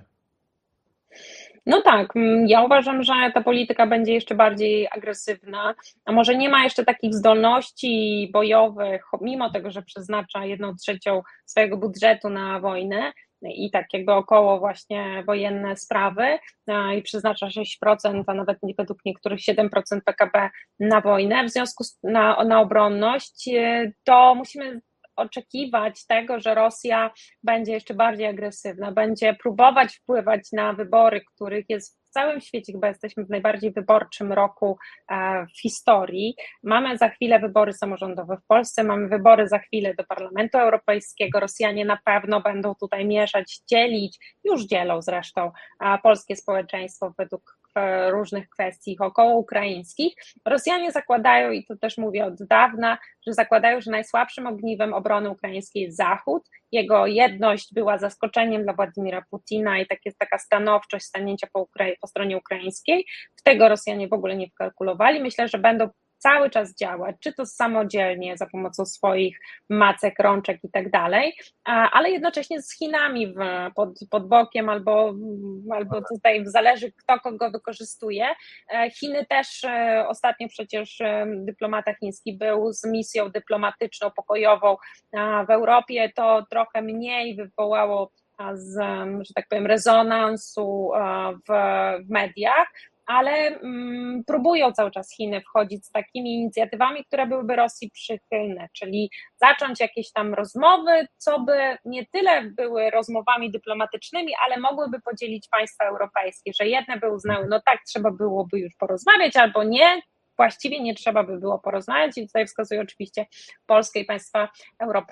No tak, ja uważam, że ta polityka będzie jeszcze bardziej agresywna, a może nie ma jeszcze takich zdolności bojowych, mimo tego, że przeznacza jedną trzecią swojego budżetu na wojnę i tak jakby około właśnie wojenne sprawy i przeznacza sześć procent, a nawet według niektórych siedem procent P K B na wojnę, w związku z, na, na obronność, to musimy oczekiwać tego, że Rosja będzie jeszcze bardziej agresywna, będzie próbować wpływać na wybory, których jest w całym świecie, chyba jesteśmy w najbardziej wyborczym roku w historii. Mamy za chwilę wybory samorządowe w Polsce, mamy wybory za chwilę do Parlamentu Europejskiego. Rosjanie na pewno będą tutaj mieszać, dzielić, już dzielą zresztą polskie społeczeństwo według różnych kwestii okołoukraińskich. Rosjanie zakładają, i to też mówię od dawna, że zakładają, że najsłabszym ogniwem obrony ukraińskiej jest Zachód. Jego jedność była zaskoczeniem dla Władimira Putina i tak jest taka stanowczość stanięcia po, Ukra- po stronie ukraińskiej. W tego Rosjanie w ogóle nie wkalkulowali. Myślę, że będą cały czas działać, czy to samodzielnie za pomocą swoich macek, rączek i tak dalej, ale jednocześnie z Chinami w, pod, pod bokiem albo, albo tutaj zależy kto kogo wykorzystuje. Chiny też ostatnio przecież dyplomata chiński był z misją dyplomatyczną, pokojową w Europie, to trochę mniej wywołało z, że tak powiem, rezonansu w, w mediach, ale mm, próbują cały czas Chiny wchodzić z takimi inicjatywami, które byłyby Rosji przychylne, czyli zacząć jakieś tam rozmowy, co by nie tyle były rozmowami dyplomatycznymi, ale mogłyby podzielić państwa europejskie, że jedne by uznały, no tak, trzeba byłoby już porozmawiać, albo nie, właściwie nie trzeba by było porozmawiać i tutaj wskazuję oczywiście Polskę i państwa Europy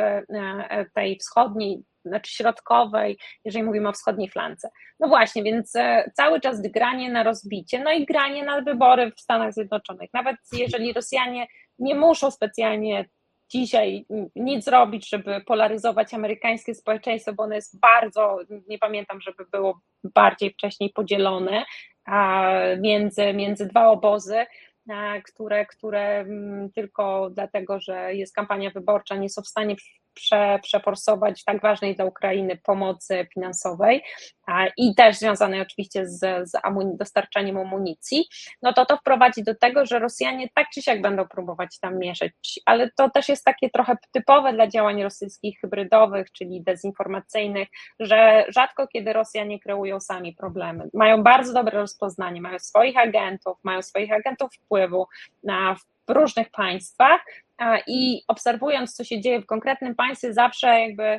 tej wschodniej, znaczy środkowej, jeżeli mówimy o wschodniej flance. No właśnie, więc cały czas granie na rozbicie, no i granie na wybory w Stanach Zjednoczonych. Nawet jeżeli Rosjanie nie muszą specjalnie dzisiaj nic robić, żeby polaryzować amerykańskie społeczeństwo, bo ono jest bardzo, nie pamiętam, żeby było bardziej wcześniej podzielone między, między dwa obozy, które, które tylko dlatego, że jest kampania wyborcza, nie są w stanie prze, przeforsować tak ważnej dla Ukrainy pomocy finansowej i też związanej oczywiście z, z amun- dostarczaniem amunicji, no to to wprowadzi do tego, że Rosjanie tak czy siak będą próbować tam mieszać, ale to też jest takie trochę typowe dla działań rosyjskich hybrydowych, czyli dezinformacyjnych, że rzadko kiedy Rosjanie kreują sami problemy. Mają bardzo dobre rozpoznanie, mają swoich agentów, mają swoich agentów wpływu na, w różnych państwach i obserwując, co się dzieje w konkretnym państwie, zawsze jakby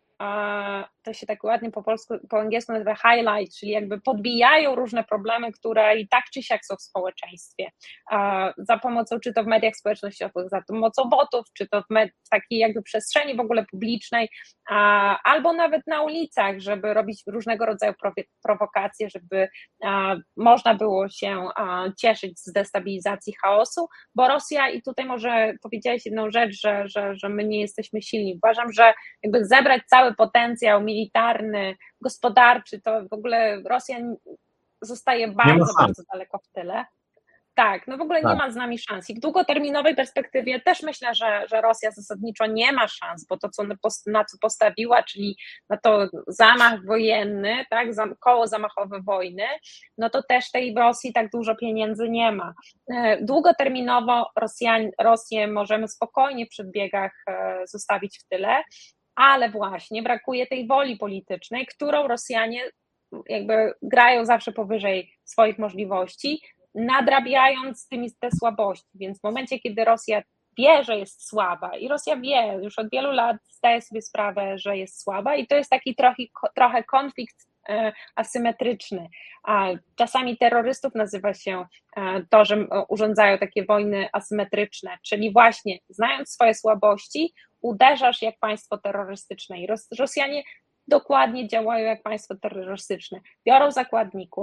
to się tak ładnie po polsku, po angielsku nazywa highlight, czyli jakby podbijają różne problemy, które i tak czy siak są w społeczeństwie, za pomocą, czy to w mediach społecznościowych, za pomocą botów, czy to w, med, w takiej jakby przestrzeni w ogóle publicznej, albo nawet na ulicach, żeby robić różnego rodzaju prowokacje, żeby można było się cieszyć z destabilizacji chaosu, bo Rosja, i tutaj może powiedziałeś jedną rzecz, że, że, że my nie jesteśmy silni. Uważam, że jakby zebrać cały potencjał militarny, gospodarczy, to w ogóle Rosja zostaje bardzo, bardzo daleko w tyle. Tak, no w ogóle tak. Nie ma z nami szans i w długoterminowej perspektywie też myślę, że, że Rosja zasadniczo nie ma szans, bo to, co na co postawiła, czyli na to zamach wojenny, tak, koło zamachowe wojny, no to też tej Rosji tak dużo pieniędzy nie ma. Długoterminowo Rosjan, Rosję możemy spokojnie w przedbiegach zostawić w tyle, ale właśnie brakuje tej woli politycznej, którą Rosjanie jakby grają zawsze powyżej swoich możliwości, nadrabiając tymi te słabości, więc w momencie, kiedy Rosja wie, że jest słaba i Rosja wie, już od wielu lat zdaje sobie sprawę, że jest słaba i to jest taki trochę, trochę konflikt asymetryczny. Czasami terrorystów nazywa się to, że urządzają takie wojny asymetryczne, czyli właśnie znając swoje słabości, uderzasz jak państwo terrorystyczne i Rosjanie dokładnie działają jak państwo terrorystyczne. Biorą zakładników,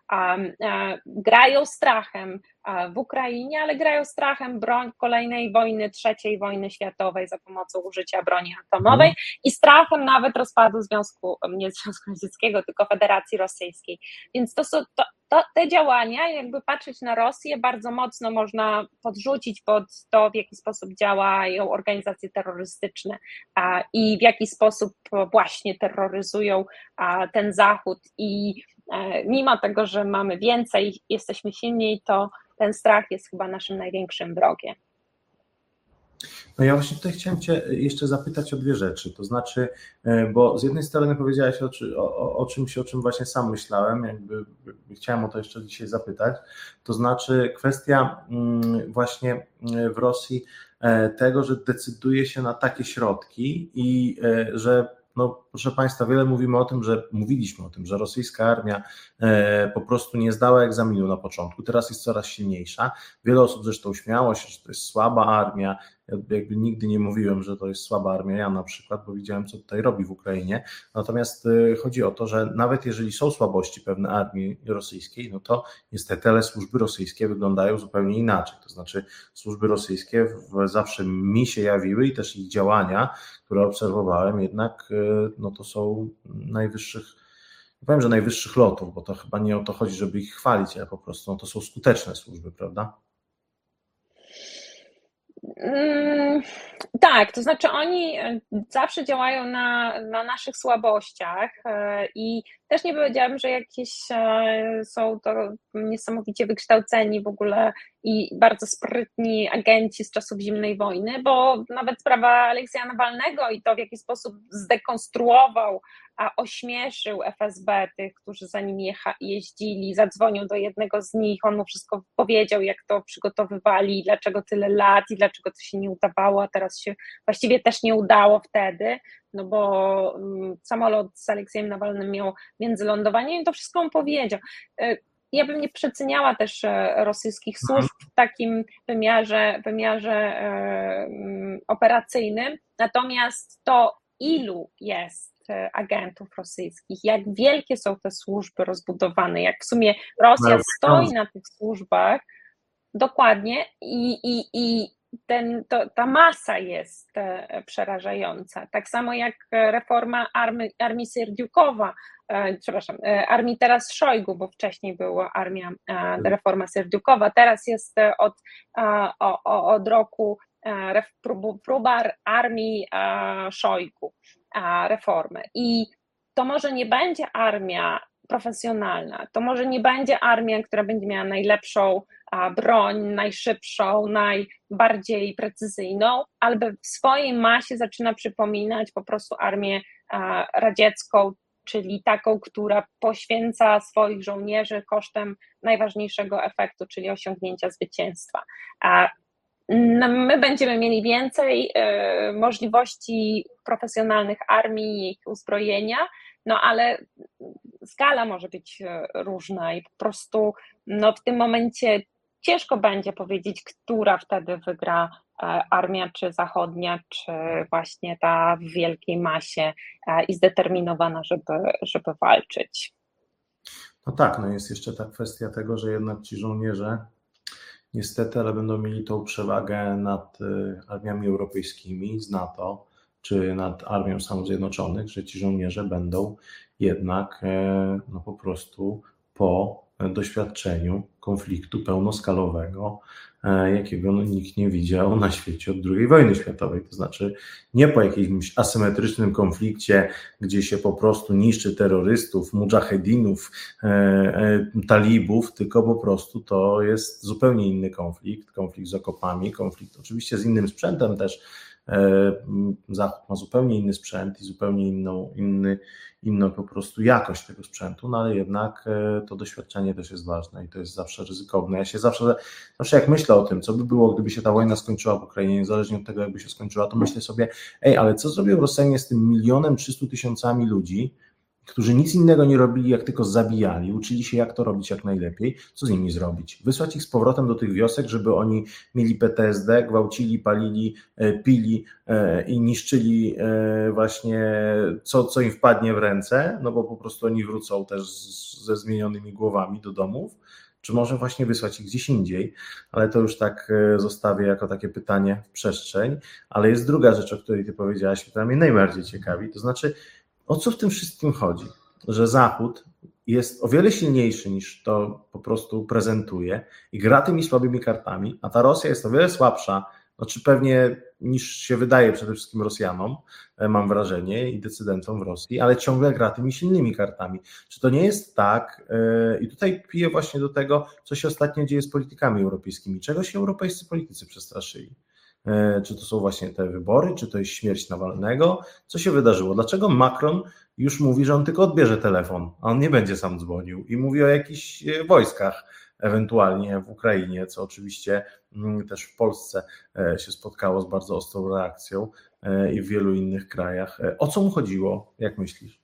grają strachem w Ukrainie, ale grają strachem broń kolejnej wojny, trzeciej wojny światowej za pomocą użycia broni atomowej mm. i strachem nawet rozpadu Związku, nie Związku Radzieckiego, tylko Federacji Rosyjskiej. Więc to są to, to, te działania, jakby patrzeć na Rosję, bardzo mocno można podrzucić pod to, w jaki sposób działają organizacje terrorystyczne a, i w jaki sposób właśnie terroryzują a, ten Zachód. I a, mimo tego, że mamy więcej, jesteśmy silniej, to ten strach jest chyba naszym największym wrogiem. No ja właśnie tutaj chciałem Cię jeszcze zapytać o dwie rzeczy, to znaczy, bo z jednej strony powiedziałaś o, o, o czymś, o czym właśnie sam myślałem, jakby chciałem o to jeszcze dzisiaj zapytać, to znaczy kwestia właśnie w Rosji tego, że decyduje się na takie środki i że no, proszę Państwa, wiele mówimy o tym, że mówiliśmy o tym, że rosyjska armia po prostu nie zdała egzaminu na początku, teraz jest coraz silniejsza. Wiele osób zresztą śmiało się, że to jest słaba armia. Ja jakby nigdy nie mówiłem, że to jest słaba armia, ja na przykład, bo widziałem, co tutaj robi w Ukrainie. Natomiast chodzi o to, że nawet jeżeli są słabości pewne armii rosyjskiej, no to niestety, ale służby rosyjskie wyglądają zupełnie inaczej. To znaczy służby rosyjskie zawsze mi się jawiły i też ich działania, które obserwowałem, jednak no to są najwyższych, nie powiem, że najwyższych lotów, bo to chyba nie o to chodzi, żeby ich chwalić, ale po prostu no to są skuteczne służby, prawda? Mm, tak, to znaczy oni zawsze działają na, na naszych słabościach i też nie powiedziałabym, że jakieś są to niesamowicie wykształceni w ogóle i bardzo sprytni agenci z czasów zimnej wojny, bo nawet sprawa Aleksieja Nawalnego i to, w jaki sposób zdekonstruował, a ośmieszył F S B tych, którzy za nim jecha, jeździli, zadzwonił do jednego z nich, on mu wszystko powiedział, jak to przygotowywali, dlaczego tyle lat i dlaczego to się nie udawało, a teraz się właściwie też nie udało wtedy, no bo um, samolot z Aleksiejem Nawalnym miał międzylądowanie i to wszystko mu powiedział. Ja bym nie przeceniała też rosyjskich służb w takim wymiarze, wymiarze um, operacyjnym, natomiast to, ilu jest agentów rosyjskich, jak wielkie są te służby rozbudowane, jak w sumie Rosja stoi na tych służbach, dokładnie, i, i, i ten, to, ta masa jest przerażająca. Tak samo jak reforma armii, armii Serdiukowa, e, przepraszam, armii teraz Szojgu, bo wcześniej była armia, e, reforma Serdiukowa, teraz jest od, e, o, od roku e, próba armii e, Szojgu, e, reformy. I to może nie będzie armia profesjonalna, to może nie będzie armia, która będzie miała najlepszą broń, najszybszą, najbardziej precyzyjną, ale w swojej masie zaczyna przypominać po prostu armię radziecką, czyli taką, która poświęca swoich żołnierzy kosztem najważniejszego efektu, czyli osiągnięcia zwycięstwa. My będziemy mieli więcej możliwości profesjonalnych armii, ich uzbrojenia, no ale skala może być różna i po prostu no, w tym momencie ciężko będzie powiedzieć, która wtedy wygra armia, czy zachodnia, czy właśnie ta w wielkiej masie i zdeterminowana, żeby, żeby walczyć. No tak, no jest jeszcze ta kwestia tego, że jednak ci żołnierze niestety, ale będą mieli tą przewagę nad armiami europejskimi z NATO, czy nad Armią Stanów Zjednoczonych, że ci żołnierze będą jednak no po prostu po doświadczeniu konfliktu pełnoskalowego, jakiego no nikt nie widział na świecie od drugiej wojny światowej, to znaczy nie po jakimś asymetrycznym konflikcie, gdzie się po prostu niszczy terrorystów, mudżahedinów, talibów, tylko po prostu to jest zupełnie inny konflikt, konflikt z okopami, konflikt oczywiście z innym sprzętem też. Zachód ma zupełnie inny sprzęt i zupełnie inną, inny, inną po prostu jakość tego sprzętu, no ale jednak to doświadczenie też jest ważne i to jest zawsze ryzykowne. Ja się zawsze, zawsze jak myślę o tym, co by było, gdyby się ta wojna skończyła w Ukrainie, niezależnie od tego, jakby się skończyła, to myślę sobie, ej, ale co zrobią Rosjanie z tym milionem trzystu tysiącami ludzi, którzy nic innego nie robili, jak tylko zabijali, uczyli się, jak to robić jak najlepiej, co z nimi zrobić? Wysłać ich z powrotem do tych wiosek, żeby oni mieli P T S D, gwałcili, palili, pili i niszczyli właśnie co, co im wpadnie w ręce, no bo po prostu oni wrócą też ze zmienionymi głowami do domów, czy może właśnie wysłać ich gdzieś indziej, ale to już tak zostawię jako takie pytanie w przestrzeń, ale jest druga rzecz, o której ty powiedziałaś, która mnie najbardziej ciekawi, to znaczy, o co w tym wszystkim chodzi? Że Zachód jest o wiele silniejszy niż to po prostu prezentuje i gra tymi słabymi kartami, a ta Rosja jest o wiele słabsza, znaczy pewnie niż się wydaje przede wszystkim Rosjanom, mam wrażenie, i decydentom w Rosji, ale ciągle gra tymi silnymi kartami. Czy to nie jest tak, i tutaj piję właśnie do tego, co się ostatnio dzieje z politykami europejskimi, czego się europejscy politycy przestraszyli? Czy to są właśnie te wybory, czy to jest śmierć Nawalnego? Co się wydarzyło? Dlaczego Macron już mówi, że on tylko odbierze telefon, a on nie będzie sam dzwonił i mówi o jakichś wojskach ewentualnie w Ukrainie, co oczywiście też w Polsce się spotkało z bardzo ostrą reakcją i w wielu innych krajach. O co mu chodziło, jak myślisz?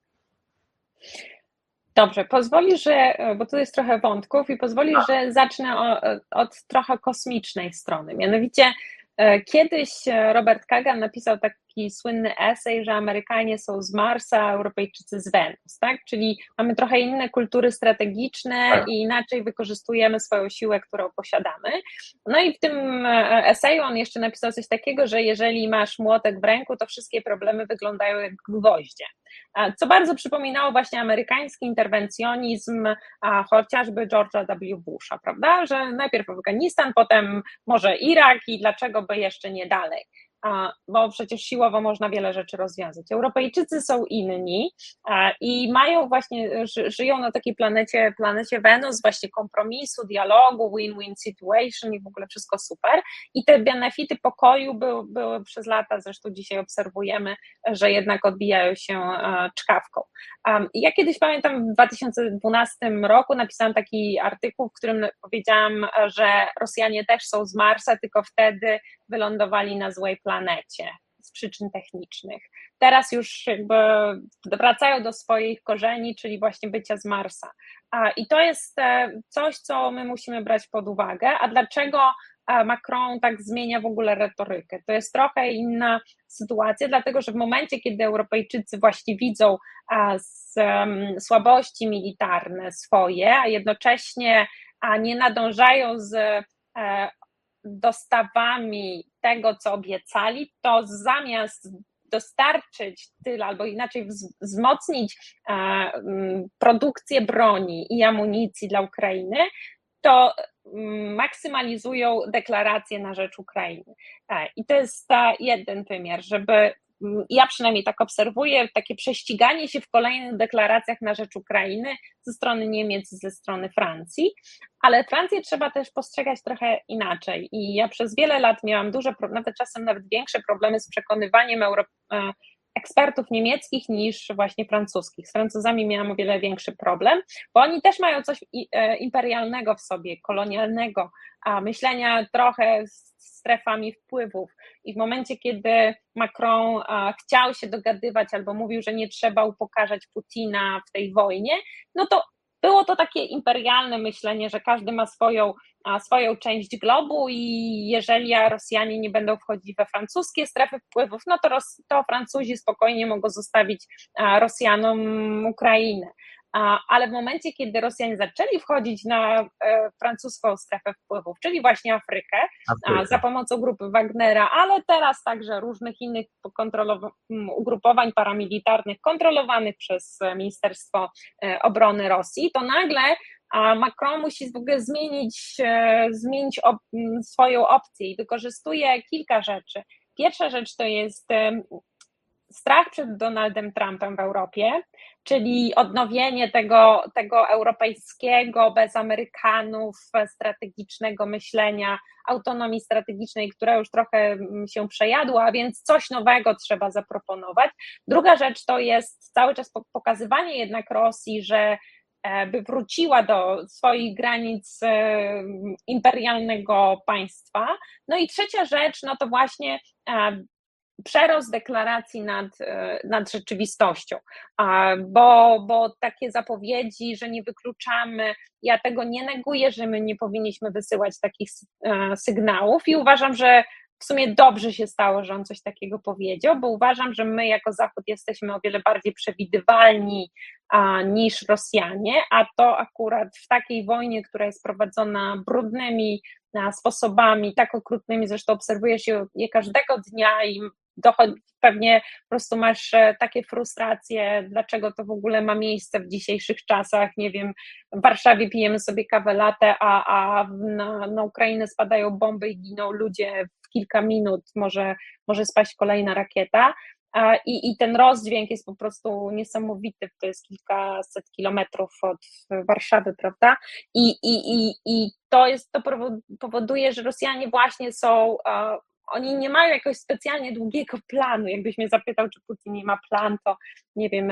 Dobrze, pozwolisz, że, bo tu jest trochę wątków i pozwolisz, że zacznę o, od trochę kosmicznej strony. Mianowicie kiedyś Robert Kagan napisał taki słynny esej, że Amerykanie są z Marsa, a Europejczycy z Wenus, tak? Czyli mamy trochę inne kultury strategiczne tak. I inaczej wykorzystujemy swoją siłę, którą posiadamy. No i w tym eseju on jeszcze napisał coś takiego, że jeżeli masz młotek w ręku, to wszystkie problemy wyglądają jak gwoździe. Co bardzo przypominało właśnie amerykański interwencjonizm, a chociażby George'a W. Busha, prawda? Że najpierw Afganistan, potem może Irak i dlaczego by jeszcze nie dalej, bo przecież siłowo można wiele rzeczy rozwiązać. Europejczycy są inni i mają właśnie, żyją na takiej planecie, planecie Wenus, właśnie kompromisu, dialogu, win-win situation i w ogóle wszystko super. I te benefity pokoju były, były przez lata, zresztą dzisiaj obserwujemy, że jednak odbijają się czkawką. Ja kiedyś pamiętam w dwa tysiące dwunastym roku napisałam taki artykuł, w którym powiedziałam, że Rosjanie też są z Marsa, tylko wtedy wylądowali na złej planecie z przyczyn technicznych. Teraz już jakby wracają do swoich korzeni, czyli właśnie bycia z Marsa. I to jest coś, co my musimy brać pod uwagę. A dlaczego Macron tak zmienia w ogóle retorykę? To jest trochę inna sytuacja, dlatego że w momencie, kiedy Europejczycy właśnie widzą słabości militarne swoje, a jednocześnie nie nadążają z dostawami tego, co obiecali, to zamiast dostarczyć tyle, albo inaczej wzmocnić produkcję broni i amunicji dla Ukrainy, to maksymalizują deklaracje na rzecz Ukrainy. I to jest jeden wymiar, żeby, ja przynajmniej tak obserwuję, takie prześciganie się w kolejnych deklaracjach na rzecz Ukrainy ze strony Niemiec, ze strony Francji, ale Francję trzeba też postrzegać trochę inaczej i ja przez wiele lat miałam duże, nawet czasem nawet większe problemy z przekonywaniem Euro... ekspertów niemieckich niż właśnie francuskich. Z Francuzami miałam o wiele większy problem, bo oni też mają coś imperialnego w sobie, kolonialnego, a myślenia trochę strefami wpływów i w momencie, kiedy Macron chciał się dogadywać albo mówił, że nie trzeba upokarzać Putina w tej wojnie, no to było to takie imperialne myślenie, że każdy ma swoją, swoją część globu i jeżeli Rosjanie nie będą wchodzić we francuskie strefy wpływów, no to, Ros- to Francuzi spokojnie mogą zostawić Rosjanom Ukrainę. Ale w momencie, kiedy Rosjanie zaczęli wchodzić na francuską strefę wpływów, czyli właśnie Afrykę, Afryka. za pomocą grupy Wagnera, ale teraz także różnych innych ugrupowań paramilitarnych kontrolowanych przez Ministerstwo Obrony Rosji, to nagle Macron musi w ogóle zmienić, zmienić op- swoją opcję i wykorzystuje kilka rzeczy. Pierwsza rzecz to jest strach przed Donaldem Trumpem w Europie, czyli odnowienie tego, tego europejskiego, bez Amerykanów, strategicznego myślenia, autonomii strategicznej, która już trochę się przejadła, a więc coś nowego trzeba zaproponować. Druga rzecz to jest cały czas pokazywanie jednak Rosji, że by wróciła do swoich granic imperialnego państwa. No i trzecia rzecz, no to właśnie przerost deklaracji nad, nad rzeczywistością, bo, bo takie zapowiedzi, że nie wykluczamy, ja tego nie neguję, że my nie powinniśmy wysyłać takich sygnałów i uważam, że w sumie dobrze się stało, że on coś takiego powiedział, bo uważam, że my jako Zachód jesteśmy o wiele bardziej przewidywalni a, niż Rosjanie, a to akurat w takiej wojnie, która jest prowadzona brudnymi a, sposobami, tak okrutnymi, zresztą obserwuje się je każdego dnia i dochodzi, pewnie po prostu masz takie frustracje, dlaczego to w ogóle ma miejsce w dzisiejszych czasach, nie wiem, w Warszawie pijemy sobie kawę latte, a, a na, na Ukrainę spadają bomby i giną ludzie w kilka minut, może, może spaść kolejna rakieta. I, I ten rozdźwięk jest po prostu niesamowity, to jest kilkaset kilometrów od Warszawy, prawda? I, i, i, i to jest, to powoduje, że Rosjanie właśnie są, oni nie mają jakiegoś specjalnie długiego planu. Jakbyś mnie zapytał, czy Putin nie ma plan, to nie wiem,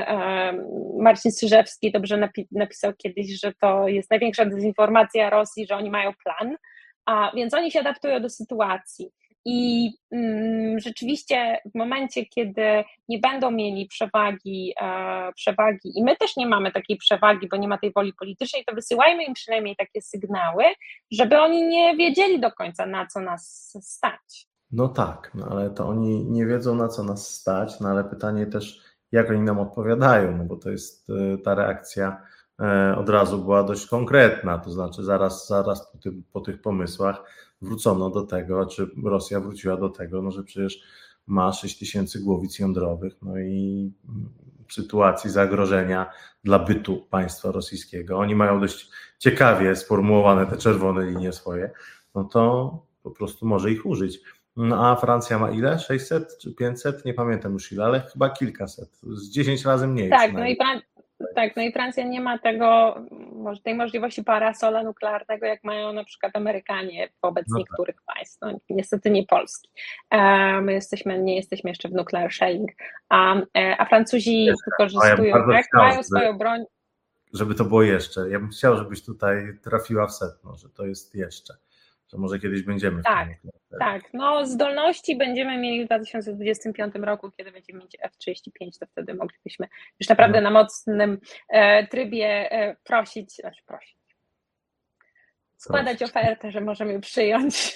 Marcin Strzyżewski dobrze napi- napisał kiedyś, że to jest największa dezinformacja Rosji, że oni mają plan, a więc oni się adaptują do sytuacji. I mm, rzeczywiście w momencie, kiedy nie będą mieli przewagi, e, przewagi i my też nie mamy takiej przewagi, bo nie ma tej woli politycznej, to wysyłajmy im przynajmniej takie sygnały, żeby oni nie wiedzieli do końca, na co nas stać. No tak, no ale to oni nie wiedzą, na co nas stać, no ale pytanie też, jak oni nam odpowiadają, no bo to jest ta reakcja od razu była dość konkretna, to znaczy zaraz, zaraz po, tym, po tych pomysłach wrócono do tego, czy Rosja wróciła do tego, no że przecież ma sześć tysięcy głowic jądrowych, no i w sytuacji zagrożenia dla bytu państwa rosyjskiego, oni mają dość ciekawie sformułowane te czerwone linie swoje, no to po prostu może ich użyć. No a Francja ma ile? sześćset czy pięćset? Nie pamiętam już ile, ale chyba kilkaset, z dziesięć razy mniej. Tak, no i Fran- tak, no i Francja nie ma tego, tej możliwości parasola nuklearnego, jak mają na przykład Amerykanie wobec no niektórych tak. państw, no, niestety nie Polski. My jesteśmy, nie jesteśmy jeszcze w nuclear sharing, a, a Francuzi jeszcze. wykorzystują, ja tak, chciał, mają swoją broń. Żeby to było jeszcze, ja bym chciał, żebyś tutaj trafiła w sedno, że to jest jeszcze. To może kiedyś będziemy. Tak, tak. No zdolności będziemy mieli w dwa tysiące dwudziestym piątym roku, kiedy będziemy mieć F trzydzieści pięć, to wtedy moglibyśmy już naprawdę no. na mocnym e, trybie e, prosić, znaczy prosić, składać Proszę. ofertę, że możemy przyjąć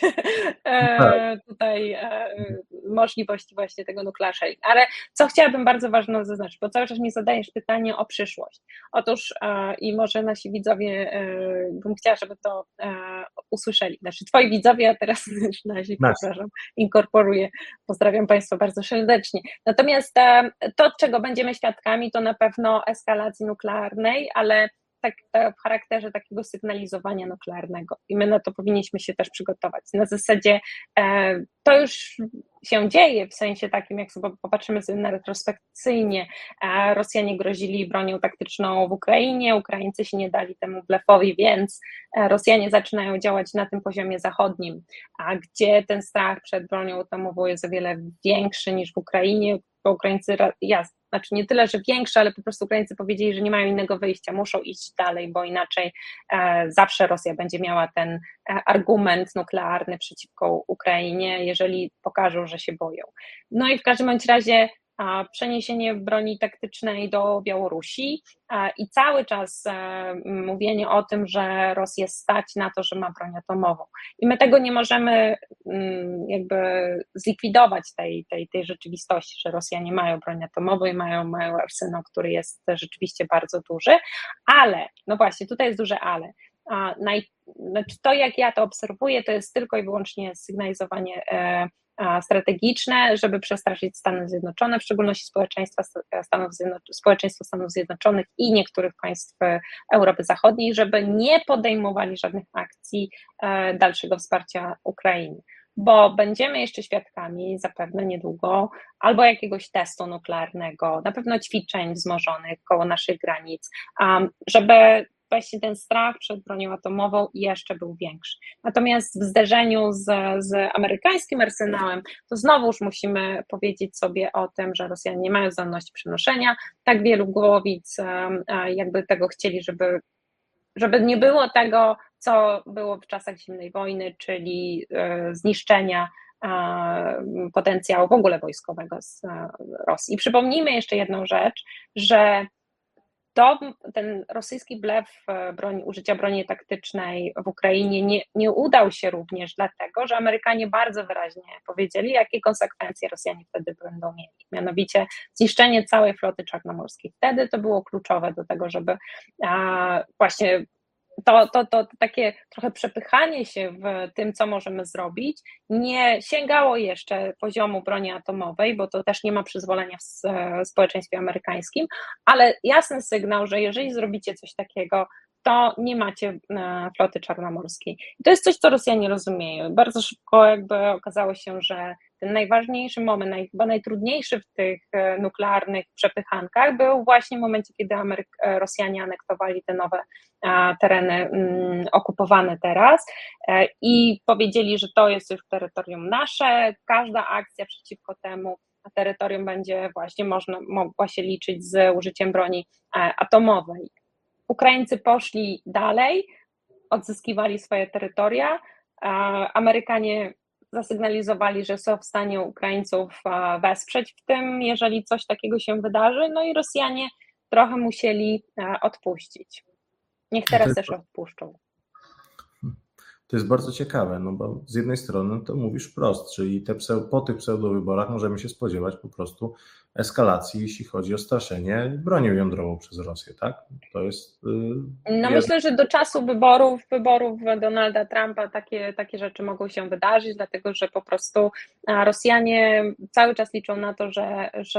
e, tutaj e, możliwości właśnie tego nuclear sharing. Ale co chciałabym bardzo ważne zaznaczyć, bo cały czas mi zadajesz pytanie o przyszłość. Otóż e, i może nasi widzowie, e, bym chciała, żeby to e, usłyszeli. Znaczy twoi widzowie, a teraz nasi, przepraszam, inkorporuję. Pozdrawiam Państwa bardzo serdecznie. Natomiast e, to, czego będziemy świadkami, to na pewno eskalacji nuklearnej, ale tak w charakterze takiego sygnalizowania nuklearnego i my na to powinniśmy się też przygotować. Na zasadzie e, to już się dzieje, w sensie takim, jak sobie popatrzymy sobie na retrospekcyjnie, e, Rosjanie grozili bronią taktyczną w Ukrainie, Ukraińcy się nie dali temu blefowi, więc e, Rosjanie zaczynają działać na tym poziomie zachodnim, a gdzie ten strach przed bronią atomową jest o wiele większy niż w Ukrainie, bo Ukraińcy, jasne, znaczy nie tyle, że większe, ale po prostu Ukraińcy powiedzieli, że nie mają innego wyjścia, muszą iść dalej, bo inaczej e, zawsze Rosja będzie miała ten e, argument nuklearny przeciwko Ukrainie, jeżeli pokażą, że się boją. No i w każdym bądź razie a, przeniesienie broni taktycznej do Białorusi a, i cały czas a, mówienie o tym, że Rosję stać na to, że ma broń atomową. I my tego nie możemy m, jakby zlikwidować tej, tej, tej rzeczywistości, że Rosjanie mają broń atomową i mają, mają arsenał, który jest rzeczywiście bardzo duży, ale, no właśnie, tutaj jest duże ale. A, naj, znaczy to, jak ja to obserwuję, to jest tylko i wyłącznie sygnalizowanie e, strategiczne, żeby przestraszyć Stany Zjednoczone, w szczególności społeczeństwa Stanów, społeczeństwo Stanów Zjednoczonych i niektórych państw Europy Zachodniej, żeby nie podejmowali żadnych akcji dalszego wsparcia Ukrainy, bo będziemy jeszcze świadkami zapewne niedługo albo jakiegoś testu nuklearnego, na pewno ćwiczeń wzmożonych koło naszych granic, żeby właśnie ten strach przed bronią atomową jeszcze był większy. Natomiast w zderzeniu z, z amerykańskim arsenałem, to znowuż musimy powiedzieć sobie o tym, że Rosjanie nie mają zdolności przenoszenia tak wielu głowic, jakby tego chcieli, żeby, żeby nie było tego, co było w czasach zimnej wojny, czyli zniszczenia potencjału w ogóle wojskowego z Rosji. I przypomnijmy jeszcze jedną rzecz, że to, ten rosyjski blef broni, użycia broni taktycznej w Ukrainie nie, nie udał się również dlatego, że Amerykanie bardzo wyraźnie powiedzieli, jakie konsekwencje Rosjanie wtedy będą mieli. Mianowicie zniszczenie całej floty czarnomorskiej. Wtedy to było kluczowe do tego, żeby a, właśnie To, to, to takie trochę przepychanie się w tym, co możemy zrobić, nie sięgało jeszcze poziomu broni atomowej, bo to też nie ma przyzwolenia w społeczeństwie amerykańskim, ale jasny sygnał, że jeżeli zrobicie coś takiego, to nie macie floty czarnomorskiej. I to jest coś, co Rosjanie rozumieją. Bardzo szybko jakby okazało się, że ten najważniejszy moment, naj, chyba najtrudniejszy w tych nuklearnych przepychankach był właśnie w momencie, kiedy Ameryk- Rosjanie anektowali te nowe a, tereny mm, okupowane teraz e, i powiedzieli, że to jest już terytorium nasze, każda akcja przeciwko temu terytorium będzie właśnie można, mogła się liczyć z użyciem broni e, atomowej. Ukraińcy poszli dalej, odzyskiwali swoje terytoria, Amerykanie zasygnalizowali, że są w stanie Ukraińców wesprzeć w tym, jeżeli coś takiego się wydarzy, no i Rosjanie trochę musieli odpuścić. Niech teraz też odpuszczą. To jest bardzo ciekawe, no bo z jednej strony to mówisz wprost, czyli te pseu, po tych pseudowyborach możemy się spodziewać po prostu eskalacji, jeśli chodzi o straszenie bronią jądrową przez Rosję, tak? To jest... Yy, no myślę, że do czasu wyborów, wyborów Donalda Trumpa takie, takie rzeczy mogą się wydarzyć, dlatego że po prostu Rosjanie cały czas liczą na to, że, że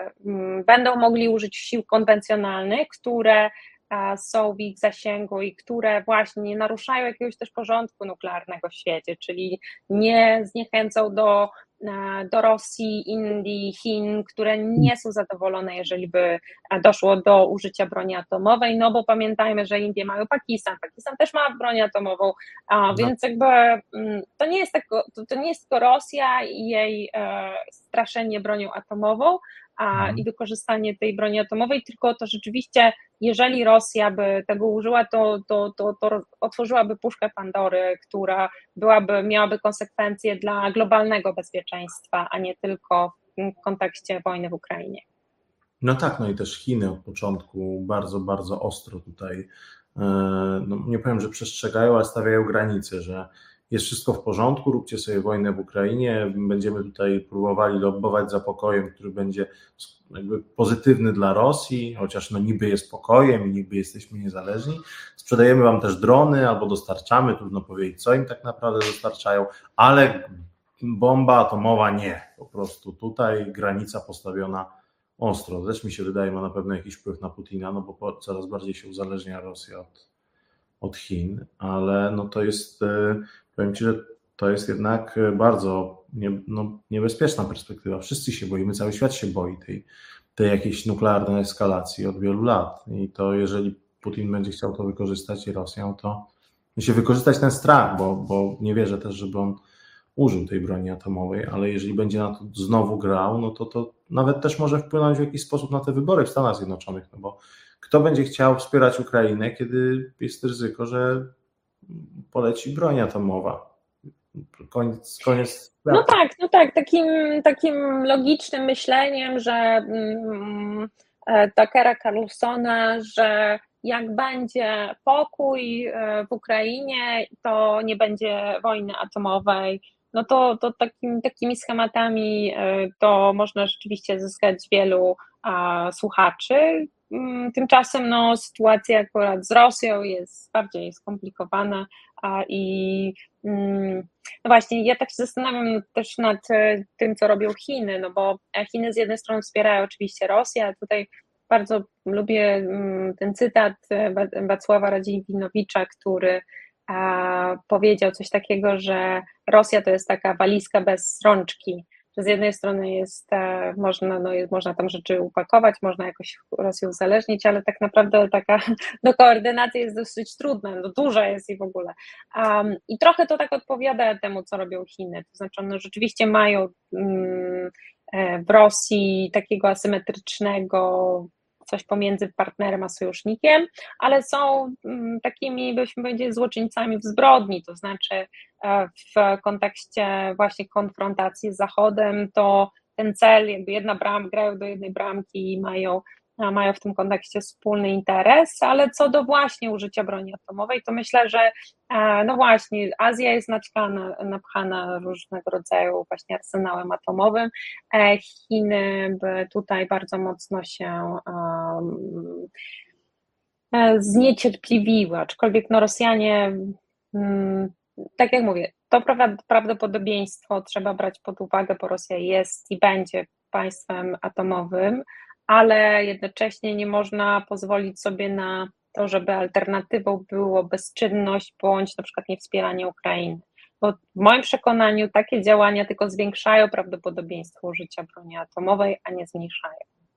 będą mogli użyć sił konwencjonalnych, które są w ich zasięgu i które właśnie nie naruszają jakiegoś też porządku nuklearnego w świecie, czyli nie zniechęcą do, do Rosji, Indii, Chin, które nie są zadowolone, jeżeli by doszło do użycia broni atomowej, no bo pamiętajmy, że Indie mają Pakistan, Pakistan też ma broń atomową, a więc jakby to nie jest tylko, to nie jest tylko Rosja i jej e, straszenie bronią atomową, a, mhm. i wykorzystanie tej broni atomowej, tylko to rzeczywiście, jeżeli Rosja by tego użyła, to, to, to, to otworzyłaby puszkę Pandory, która byłaby, miałaby konsekwencje dla globalnego bezpieczeństwa, a nie tylko w kontekście wojny w Ukrainie. No tak, no i też Chiny od początku bardzo, bardzo ostro tutaj, no nie powiem, że przestrzegają, ale stawiają granice, że jest wszystko w porządku, róbcie sobie wojnę w Ukrainie, będziemy tutaj próbowali lobbować za pokojem, który będzie jakby pozytywny dla Rosji, chociaż no niby jest pokojem i niby jesteśmy niezależni. Sprzedajemy wam też drony albo dostarczamy, trudno powiedzieć, co im tak naprawdę dostarczają, ale bomba atomowa nie, po prostu tutaj granica postawiona ostro. Też mi się wydaje, ma na pewno jakiś wpływ na Putina, no bo coraz bardziej się uzależnia Rosja od, od Chin, ale no to jest... Powiem Ci, że to jest jednak bardzo nie, no, niebezpieczna perspektywa. Wszyscy się boimy, cały świat się boi tej, tej jakiejś nuklearnej eskalacji od wielu lat. I to jeżeli Putin będzie chciał to wykorzystać i Rosją, to musi wykorzystać ten strach, bo, bo nie wierzę też, żeby on użył tej broni atomowej, ale jeżeli będzie na to znowu grał, no to to nawet też może wpłynąć w jakiś sposób na te wybory w Stanach Zjednoczonych, no bo kto będzie chciał wspierać Ukrainę, kiedy jest ryzyko, że poleci broń atomowa. Koniec, koniec. No tak, no tak, takim, takim logicznym myśleniem, że mm, Tuckera Carlsona, że jak będzie pokój w Ukrainie, to nie będzie wojny atomowej, no to, to takim, takimi schematami to można rzeczywiście zyskać wielu a, słuchaczy. Tymczasem no, sytuacja akurat z Rosją jest bardziej skomplikowana a, i no właśnie, ja tak się zastanawiam też nad tym, co robią Chiny, no bo Chiny z jednej strony wspierają oczywiście Rosję, a tutaj bardzo lubię ten cytat Wacława Radziwinowicza, który a, powiedział coś takiego, że Rosja to jest taka walizka bez rączki, że z jednej strony jest, można, no, jest, można tam rzeczy upakować, można jakoś Rosję uzależnić, ale tak naprawdę taka no, koordynacja jest dosyć trudna, no, duża jest i w ogóle. Um, I trochę to tak odpowiada temu, co robią Chiny, to znaczy one rzeczywiście mają um, w Rosji takiego asymetrycznego coś pomiędzy partnerem a sojusznikiem, ale są takimi, byśmy powiedzieli, złoczyńcami w zbrodni, to znaczy w kontekście właśnie konfrontacji z Zachodem, to ten cel, jakby jedna bramka, grają do jednej bramki i mają mają w tym kontekście wspólny interes, ale co do właśnie użycia broni atomowej, to myślę, że no właśnie, Azja jest naćkana, napchana różnego rodzaju właśnie arsenałem atomowym. Chiny by tutaj bardzo mocno się um, zniecierpliwiły, aczkolwiek no Rosjanie, um, tak jak mówię, to prawdopodobieństwo trzeba brać pod uwagę, bo Rosja jest i będzie państwem atomowym, ale jednocześnie nie można pozwolić sobie na to, żeby alternatywą było bezczynność bądź na przykład niewspieranie Ukrainy. Bo w moim przekonaniu takie działania tylko zwiększają prawdopodobieństwo użycia broni atomowej, a nie zmniejszają.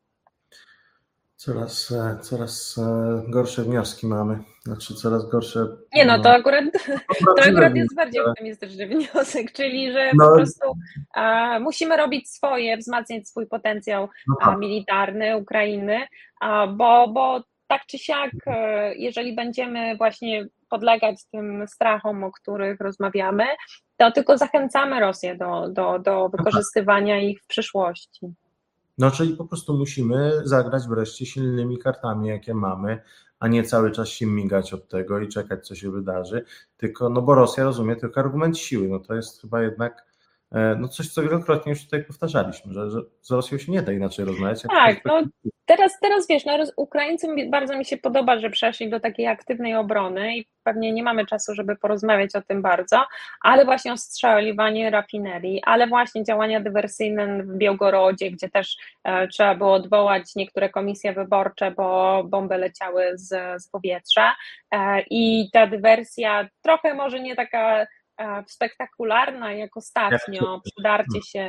Coraz, coraz gorsze wnioski mamy, znaczy coraz gorsze... Nie no, to akurat, to akurat jest bardziej optymistyczny wniosek, czyli że no, po prostu a, musimy robić swoje, wzmacniać swój potencjał a, militarny Ukrainy, a, bo, bo tak czy siak, jeżeli będziemy właśnie podlegać tym strachom, o których rozmawiamy, to tylko zachęcamy Rosję do, do, do wykorzystywania ich w przyszłości. No, czyli po prostu musimy zagrać wreszcie silnymi kartami, jakie mamy, a nie cały czas się migać od tego i czekać, co się wydarzy, tylko, no bo Rosja rozumie tylko argument siły, no to jest chyba jednak no coś, co wielokrotnie już tutaj powtarzaliśmy, że, że z Rosją się nie da inaczej rozmawiać. Tak, no teraz, teraz wiesz, no, Ukraińcom bardzo mi się podoba, że przeszli do takiej aktywnej obrony i pewnie nie mamy czasu, żeby porozmawiać o tym bardzo, ale właśnie ostrzeliwanie rafinerii, ale właśnie działania dywersyjne w Białgorodzie, gdzie też e, trzeba było odwołać niektóre komisje wyborcze, bo bomby leciały z, z powietrza e, i ta dywersja trochę może nie taka spektakularna jak ostatnio, przydarcie się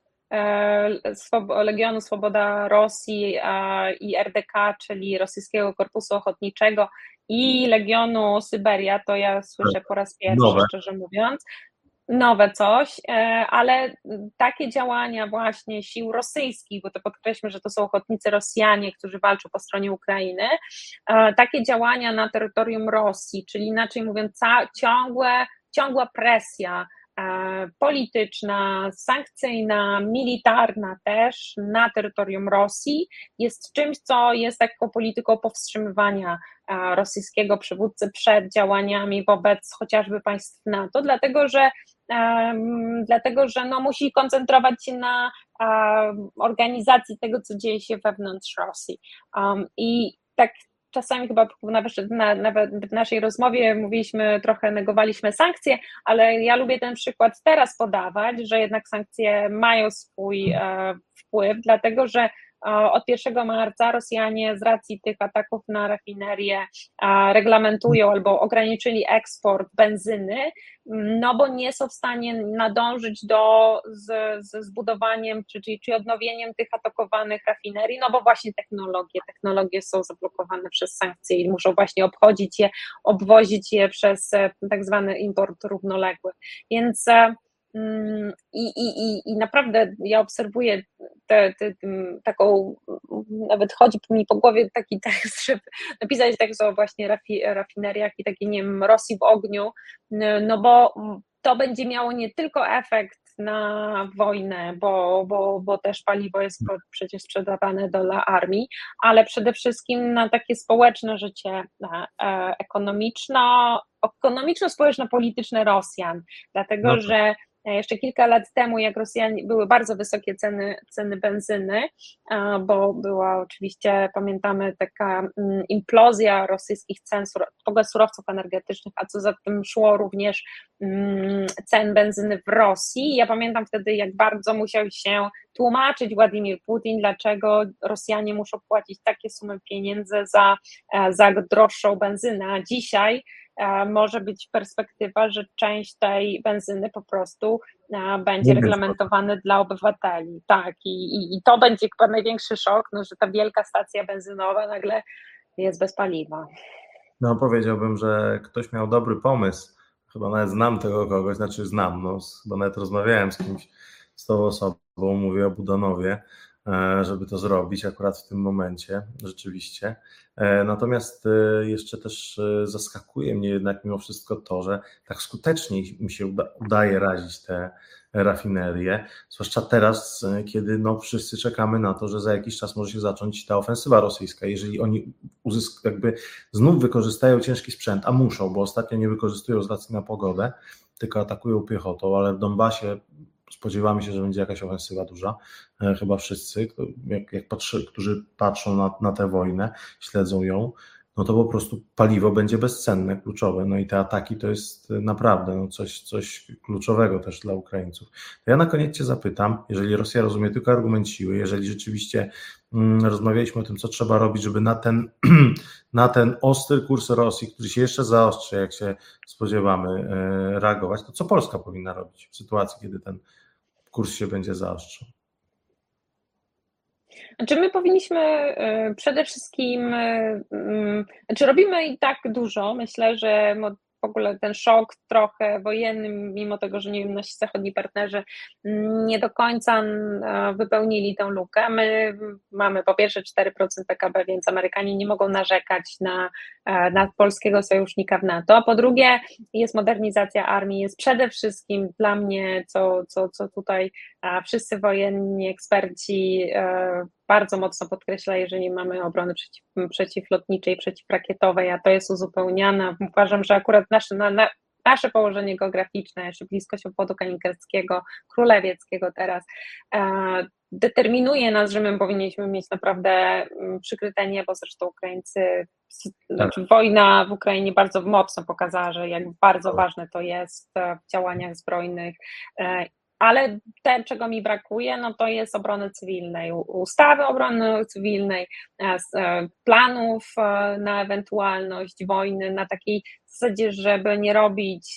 Legionu Swoboda Rosji i R D K, czyli Rosyjskiego Korpusu Ochotniczego i Legionu Syberia, to ja słyszę po raz pierwszy, nowe. Szczerze mówiąc, nowe coś, ale takie działania właśnie sił rosyjskich, bo to podkreślmy, że to są ochotnicy Rosjanie, którzy walczą po stronie Ukrainy, takie działania na terytorium Rosji, czyli inaczej mówiąc ciągłe ciągła presja polityczna, sankcyjna, militarna też na terytorium Rosji jest czymś, co jest taką polityką powstrzymywania rosyjskiego przywódcy przed działaniami wobec chociażby państw NATO, dlatego że, um, dlatego, że no, musi koncentrować się na um, organizacji tego, co dzieje się wewnątrz Rosji. Um, I tak czasami chyba nawet, nawet w naszej rozmowie mówiliśmy, trochę negowaliśmy sankcje, ale ja lubię ten przykład teraz podawać, że jednak sankcje mają swój e, wpływ, dlatego że od pierwszego marca Rosjanie z racji tych ataków na rafinerię reglamentują albo ograniczyli eksport benzyny, no bo nie są w stanie nadążyć do, z, z zbudowaniem czy, czy, czy odnowieniem tych atakowanych rafinerii, no bo właśnie technologie, technologie są zablokowane przez sankcje i muszą właśnie obchodzić je, obwozić je przez tak zwany import równoległy, więc I, i, i, i naprawdę ja obserwuję te, te, te, taką, nawet chodzi mi po głowie taki tekst, żeby napisać tekst o właśnie rafi, rafineriach i takiej, nie wiem, Rosji w ogniu, no bo to będzie miało nie tylko efekt na wojnę, bo, bo, bo też paliwo jest przecież sprzedawane dla armii, ale przede wszystkim na takie społeczne życie ekonomiczno, ekonomiczno-społeczno-polityczne Rosjan, dlatego no to... że jeszcze kilka lat temu, jak Rosjanie, były bardzo wysokie ceny, ceny benzyny, bo była oczywiście, pamiętamy, taka implozja rosyjskich cen surowców energetycznych, a co za tym szło również cen benzyny w Rosji. Ja pamiętam wtedy, jak bardzo musiał się tłumaczyć Władimir Putin, dlaczego Rosjanie muszą płacić takie sumy pieniędzy za, za droższą benzynę, a dzisiaj może być perspektywa, że część tej benzyny po prostu będzie reglamentowana dla obywateli. Tak, i, i, i to będzie chyba największy szok, no, że ta wielka stacja benzynowa nagle jest bez paliwa. No, powiedziałbym, że ktoś miał dobry pomysł, chyba nawet znam tego kogoś, znaczy znam, no, bo nawet rozmawiałem z kimś, z tą osobą, mówię o Budanowie, żeby to zrobić akurat w tym momencie, rzeczywiście. Natomiast jeszcze też zaskakuje mnie jednak mimo wszystko to, że tak skutecznie mi się uda, udaje razić te rafinerie, zwłaszcza teraz, kiedy no wszyscy czekamy na to, że za jakiś czas może się zacząć ta ofensywa rosyjska. Jeżeli oni uzysk- jakby znów wykorzystają ciężki sprzęt, a muszą, bo ostatnio nie wykorzystują z racji na pogodę, tylko atakują piechotą, ale w Donbasie spodziewamy się, że będzie jakaś ofensywa duża, chyba wszyscy, jak, jak patrzy, którzy patrzą na, na tę wojnę, śledzą ją, no to po prostu paliwo będzie bezcenne, kluczowe. No i te ataki to jest naprawdę no coś, coś kluczowego też dla Ukraińców. To ja na koniec Cię zapytam, jeżeli Rosja rozumie tylko argument siły, jeżeli rzeczywiście mm, rozmawialiśmy o tym, co trzeba robić, żeby na ten, na ten ostry kurs Rosji, który się jeszcze zaostrzy, jak się spodziewamy, e, reagować, to co Polska powinna robić w sytuacji, kiedy ten kurs się będzie zaostrzał? Znaczy my powinniśmy przede wszystkim, znaczy robimy i tak dużo, myślę, że w ogóle ten szok trochę wojenny, mimo tego, że nie wiem, nasi zachodni partnerzy nie do końca wypełnili tę lukę. My mamy po pierwsze cztery procent P K B, więc Amerykanie nie mogą narzekać na, na polskiego sojusznika w NATO. A po drugie jest modernizacja armii, jest przede wszystkim dla mnie, co, co, co tutaj wszyscy wojenni eksperci bardzo mocno podkreślają, że nie mamy obrony przeciw, przeciwlotniczej, przeciwrakietowej, a to jest uzupełniane. Uważam, że akurat nasze, na, na, nasze położenie geograficzne, jeszcze bliskość obwodu kaliningradzkiego, królewieckiego teraz, e, determinuje nas, że my powinniśmy mieć naprawdę przykryte niebo, zresztą Ukraińcy, znaczy wojna w Ukrainie bardzo mocno pokazała, że jak bardzo ważne to jest w działaniach zbrojnych. E, Ale te, czego mi brakuje, no to jest obrony cywilnej, ustawy obrony cywilnej, planów na ewentualność wojny, na takiej zasadzie, żeby nie robić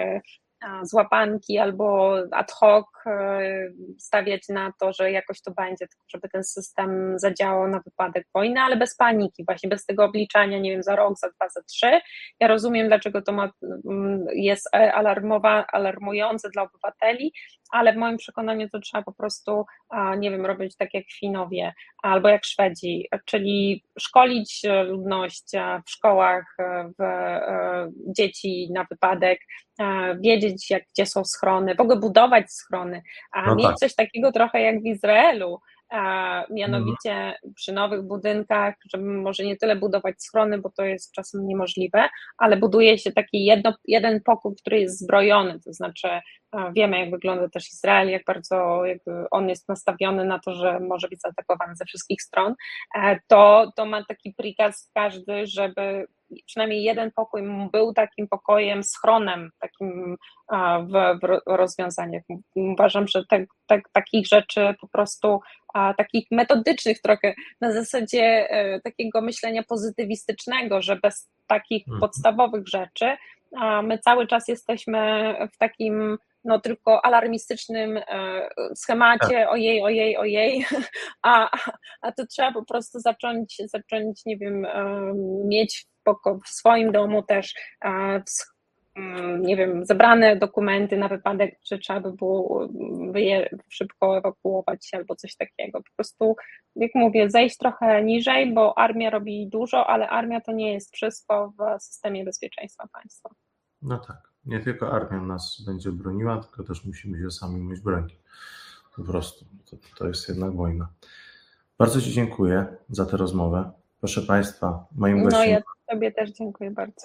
z łapanki albo ad hoc stawiać na to, że jakoś to będzie, tylko żeby ten system zadziałał na wypadek wojny, ale bez paniki, właśnie bez tego obliczania, nie wiem, za rok, za dwa, za trzy. Ja rozumiem, dlaczego to ma, jest alarmowa, alarmujące dla obywateli, ale w moim przekonaniu to trzeba po prostu, nie wiem, robić tak jak Finowie albo jak Szwedzi, czyli szkolić ludność w szkołach, w dzieci na wypadek, wiedzieć, jak, gdzie są schrony, w ogóle budować schrony, a no mieć tak. Coś takiego trochę jak w Izraelu, a mianowicie mhm. przy nowych budynkach, żeby może nie tyle budować schrony, bo to jest czasem niemożliwe, ale buduje się taki jedno, jeden pokój, który jest zbrojony, to znaczy wiemy, jak wygląda też Izrael, jak bardzo jakby on jest nastawiony na to, że może być zaatakowany ze wszystkich stron, to, to ma taki prikaz każdy, żeby przynajmniej jeden pokój był takim pokojem, schronem, takim w, w rozwiązaniach. Uważam, że te, te, takich rzeczy po prostu, takich metodycznych trochę, na zasadzie takiego myślenia pozytywistycznego, że bez takich hmm. podstawowych rzeczy my cały czas jesteśmy w takim no tylko alarmistycznym schemacie, ojej, ojej, ojej, a, a to trzeba po prostu zacząć, zacząć, nie wiem, mieć w swoim domu też, nie wiem, zebrane dokumenty na wypadek, że trzeba by było je szybko ewakuować się albo coś takiego. Po prostu, jak mówię, zejść trochę niżej, bo armia robi dużo, ale armia to nie jest wszystko w systemie bezpieczeństwa państwa. No tak, nie tylko armia nas będzie broniła, tylko też musimy się sami umieć bronić. Po prostu, to, to jest jednak wojna. Bardzo Ci dziękuję za tę rozmowę. Proszę Państwa, moim gościem... No ja Tobie też dziękuję bardzo.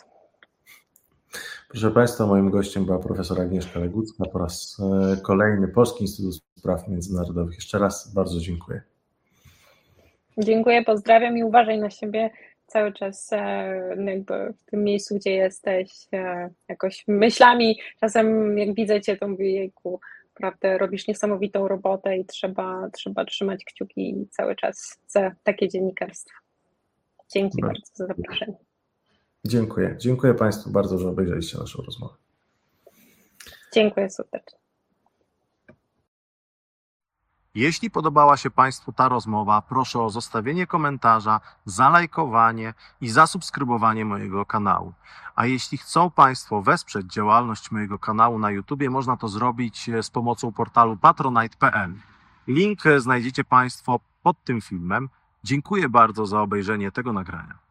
Proszę Państwa, moim gościem była profesor Agnieszka Legucka, po raz kolejny Polski Instytut Spraw Międzynarodowych. Jeszcze raz bardzo dziękuję. Dziękuję, pozdrawiam i uważaj na siebie cały czas jakby w tym miejscu, gdzie jesteś, jakoś myślami, czasem jak widzę Cię, to mówię, jejku, naprawdę robisz niesamowitą robotę i trzeba, trzeba trzymać kciuki cały czas za takie dziennikarstwo. Dzięki bardzo, bardzo za zaproszenie. Dziękuję. Dziękuję Państwu bardzo, że obejrzeliście naszą rozmowę. Dziękuję serdecznie. Jeśli podobała się Państwu ta rozmowa, proszę o zostawienie komentarza, zalajkowanie i zasubskrybowanie mojego kanału. A jeśli chcą Państwo wesprzeć działalność mojego kanału na YouTubie, można to zrobić z pomocą portalu patronite kropka p l. Link znajdziecie Państwo pod tym filmem. Dziękuję bardzo za obejrzenie tego nagrania.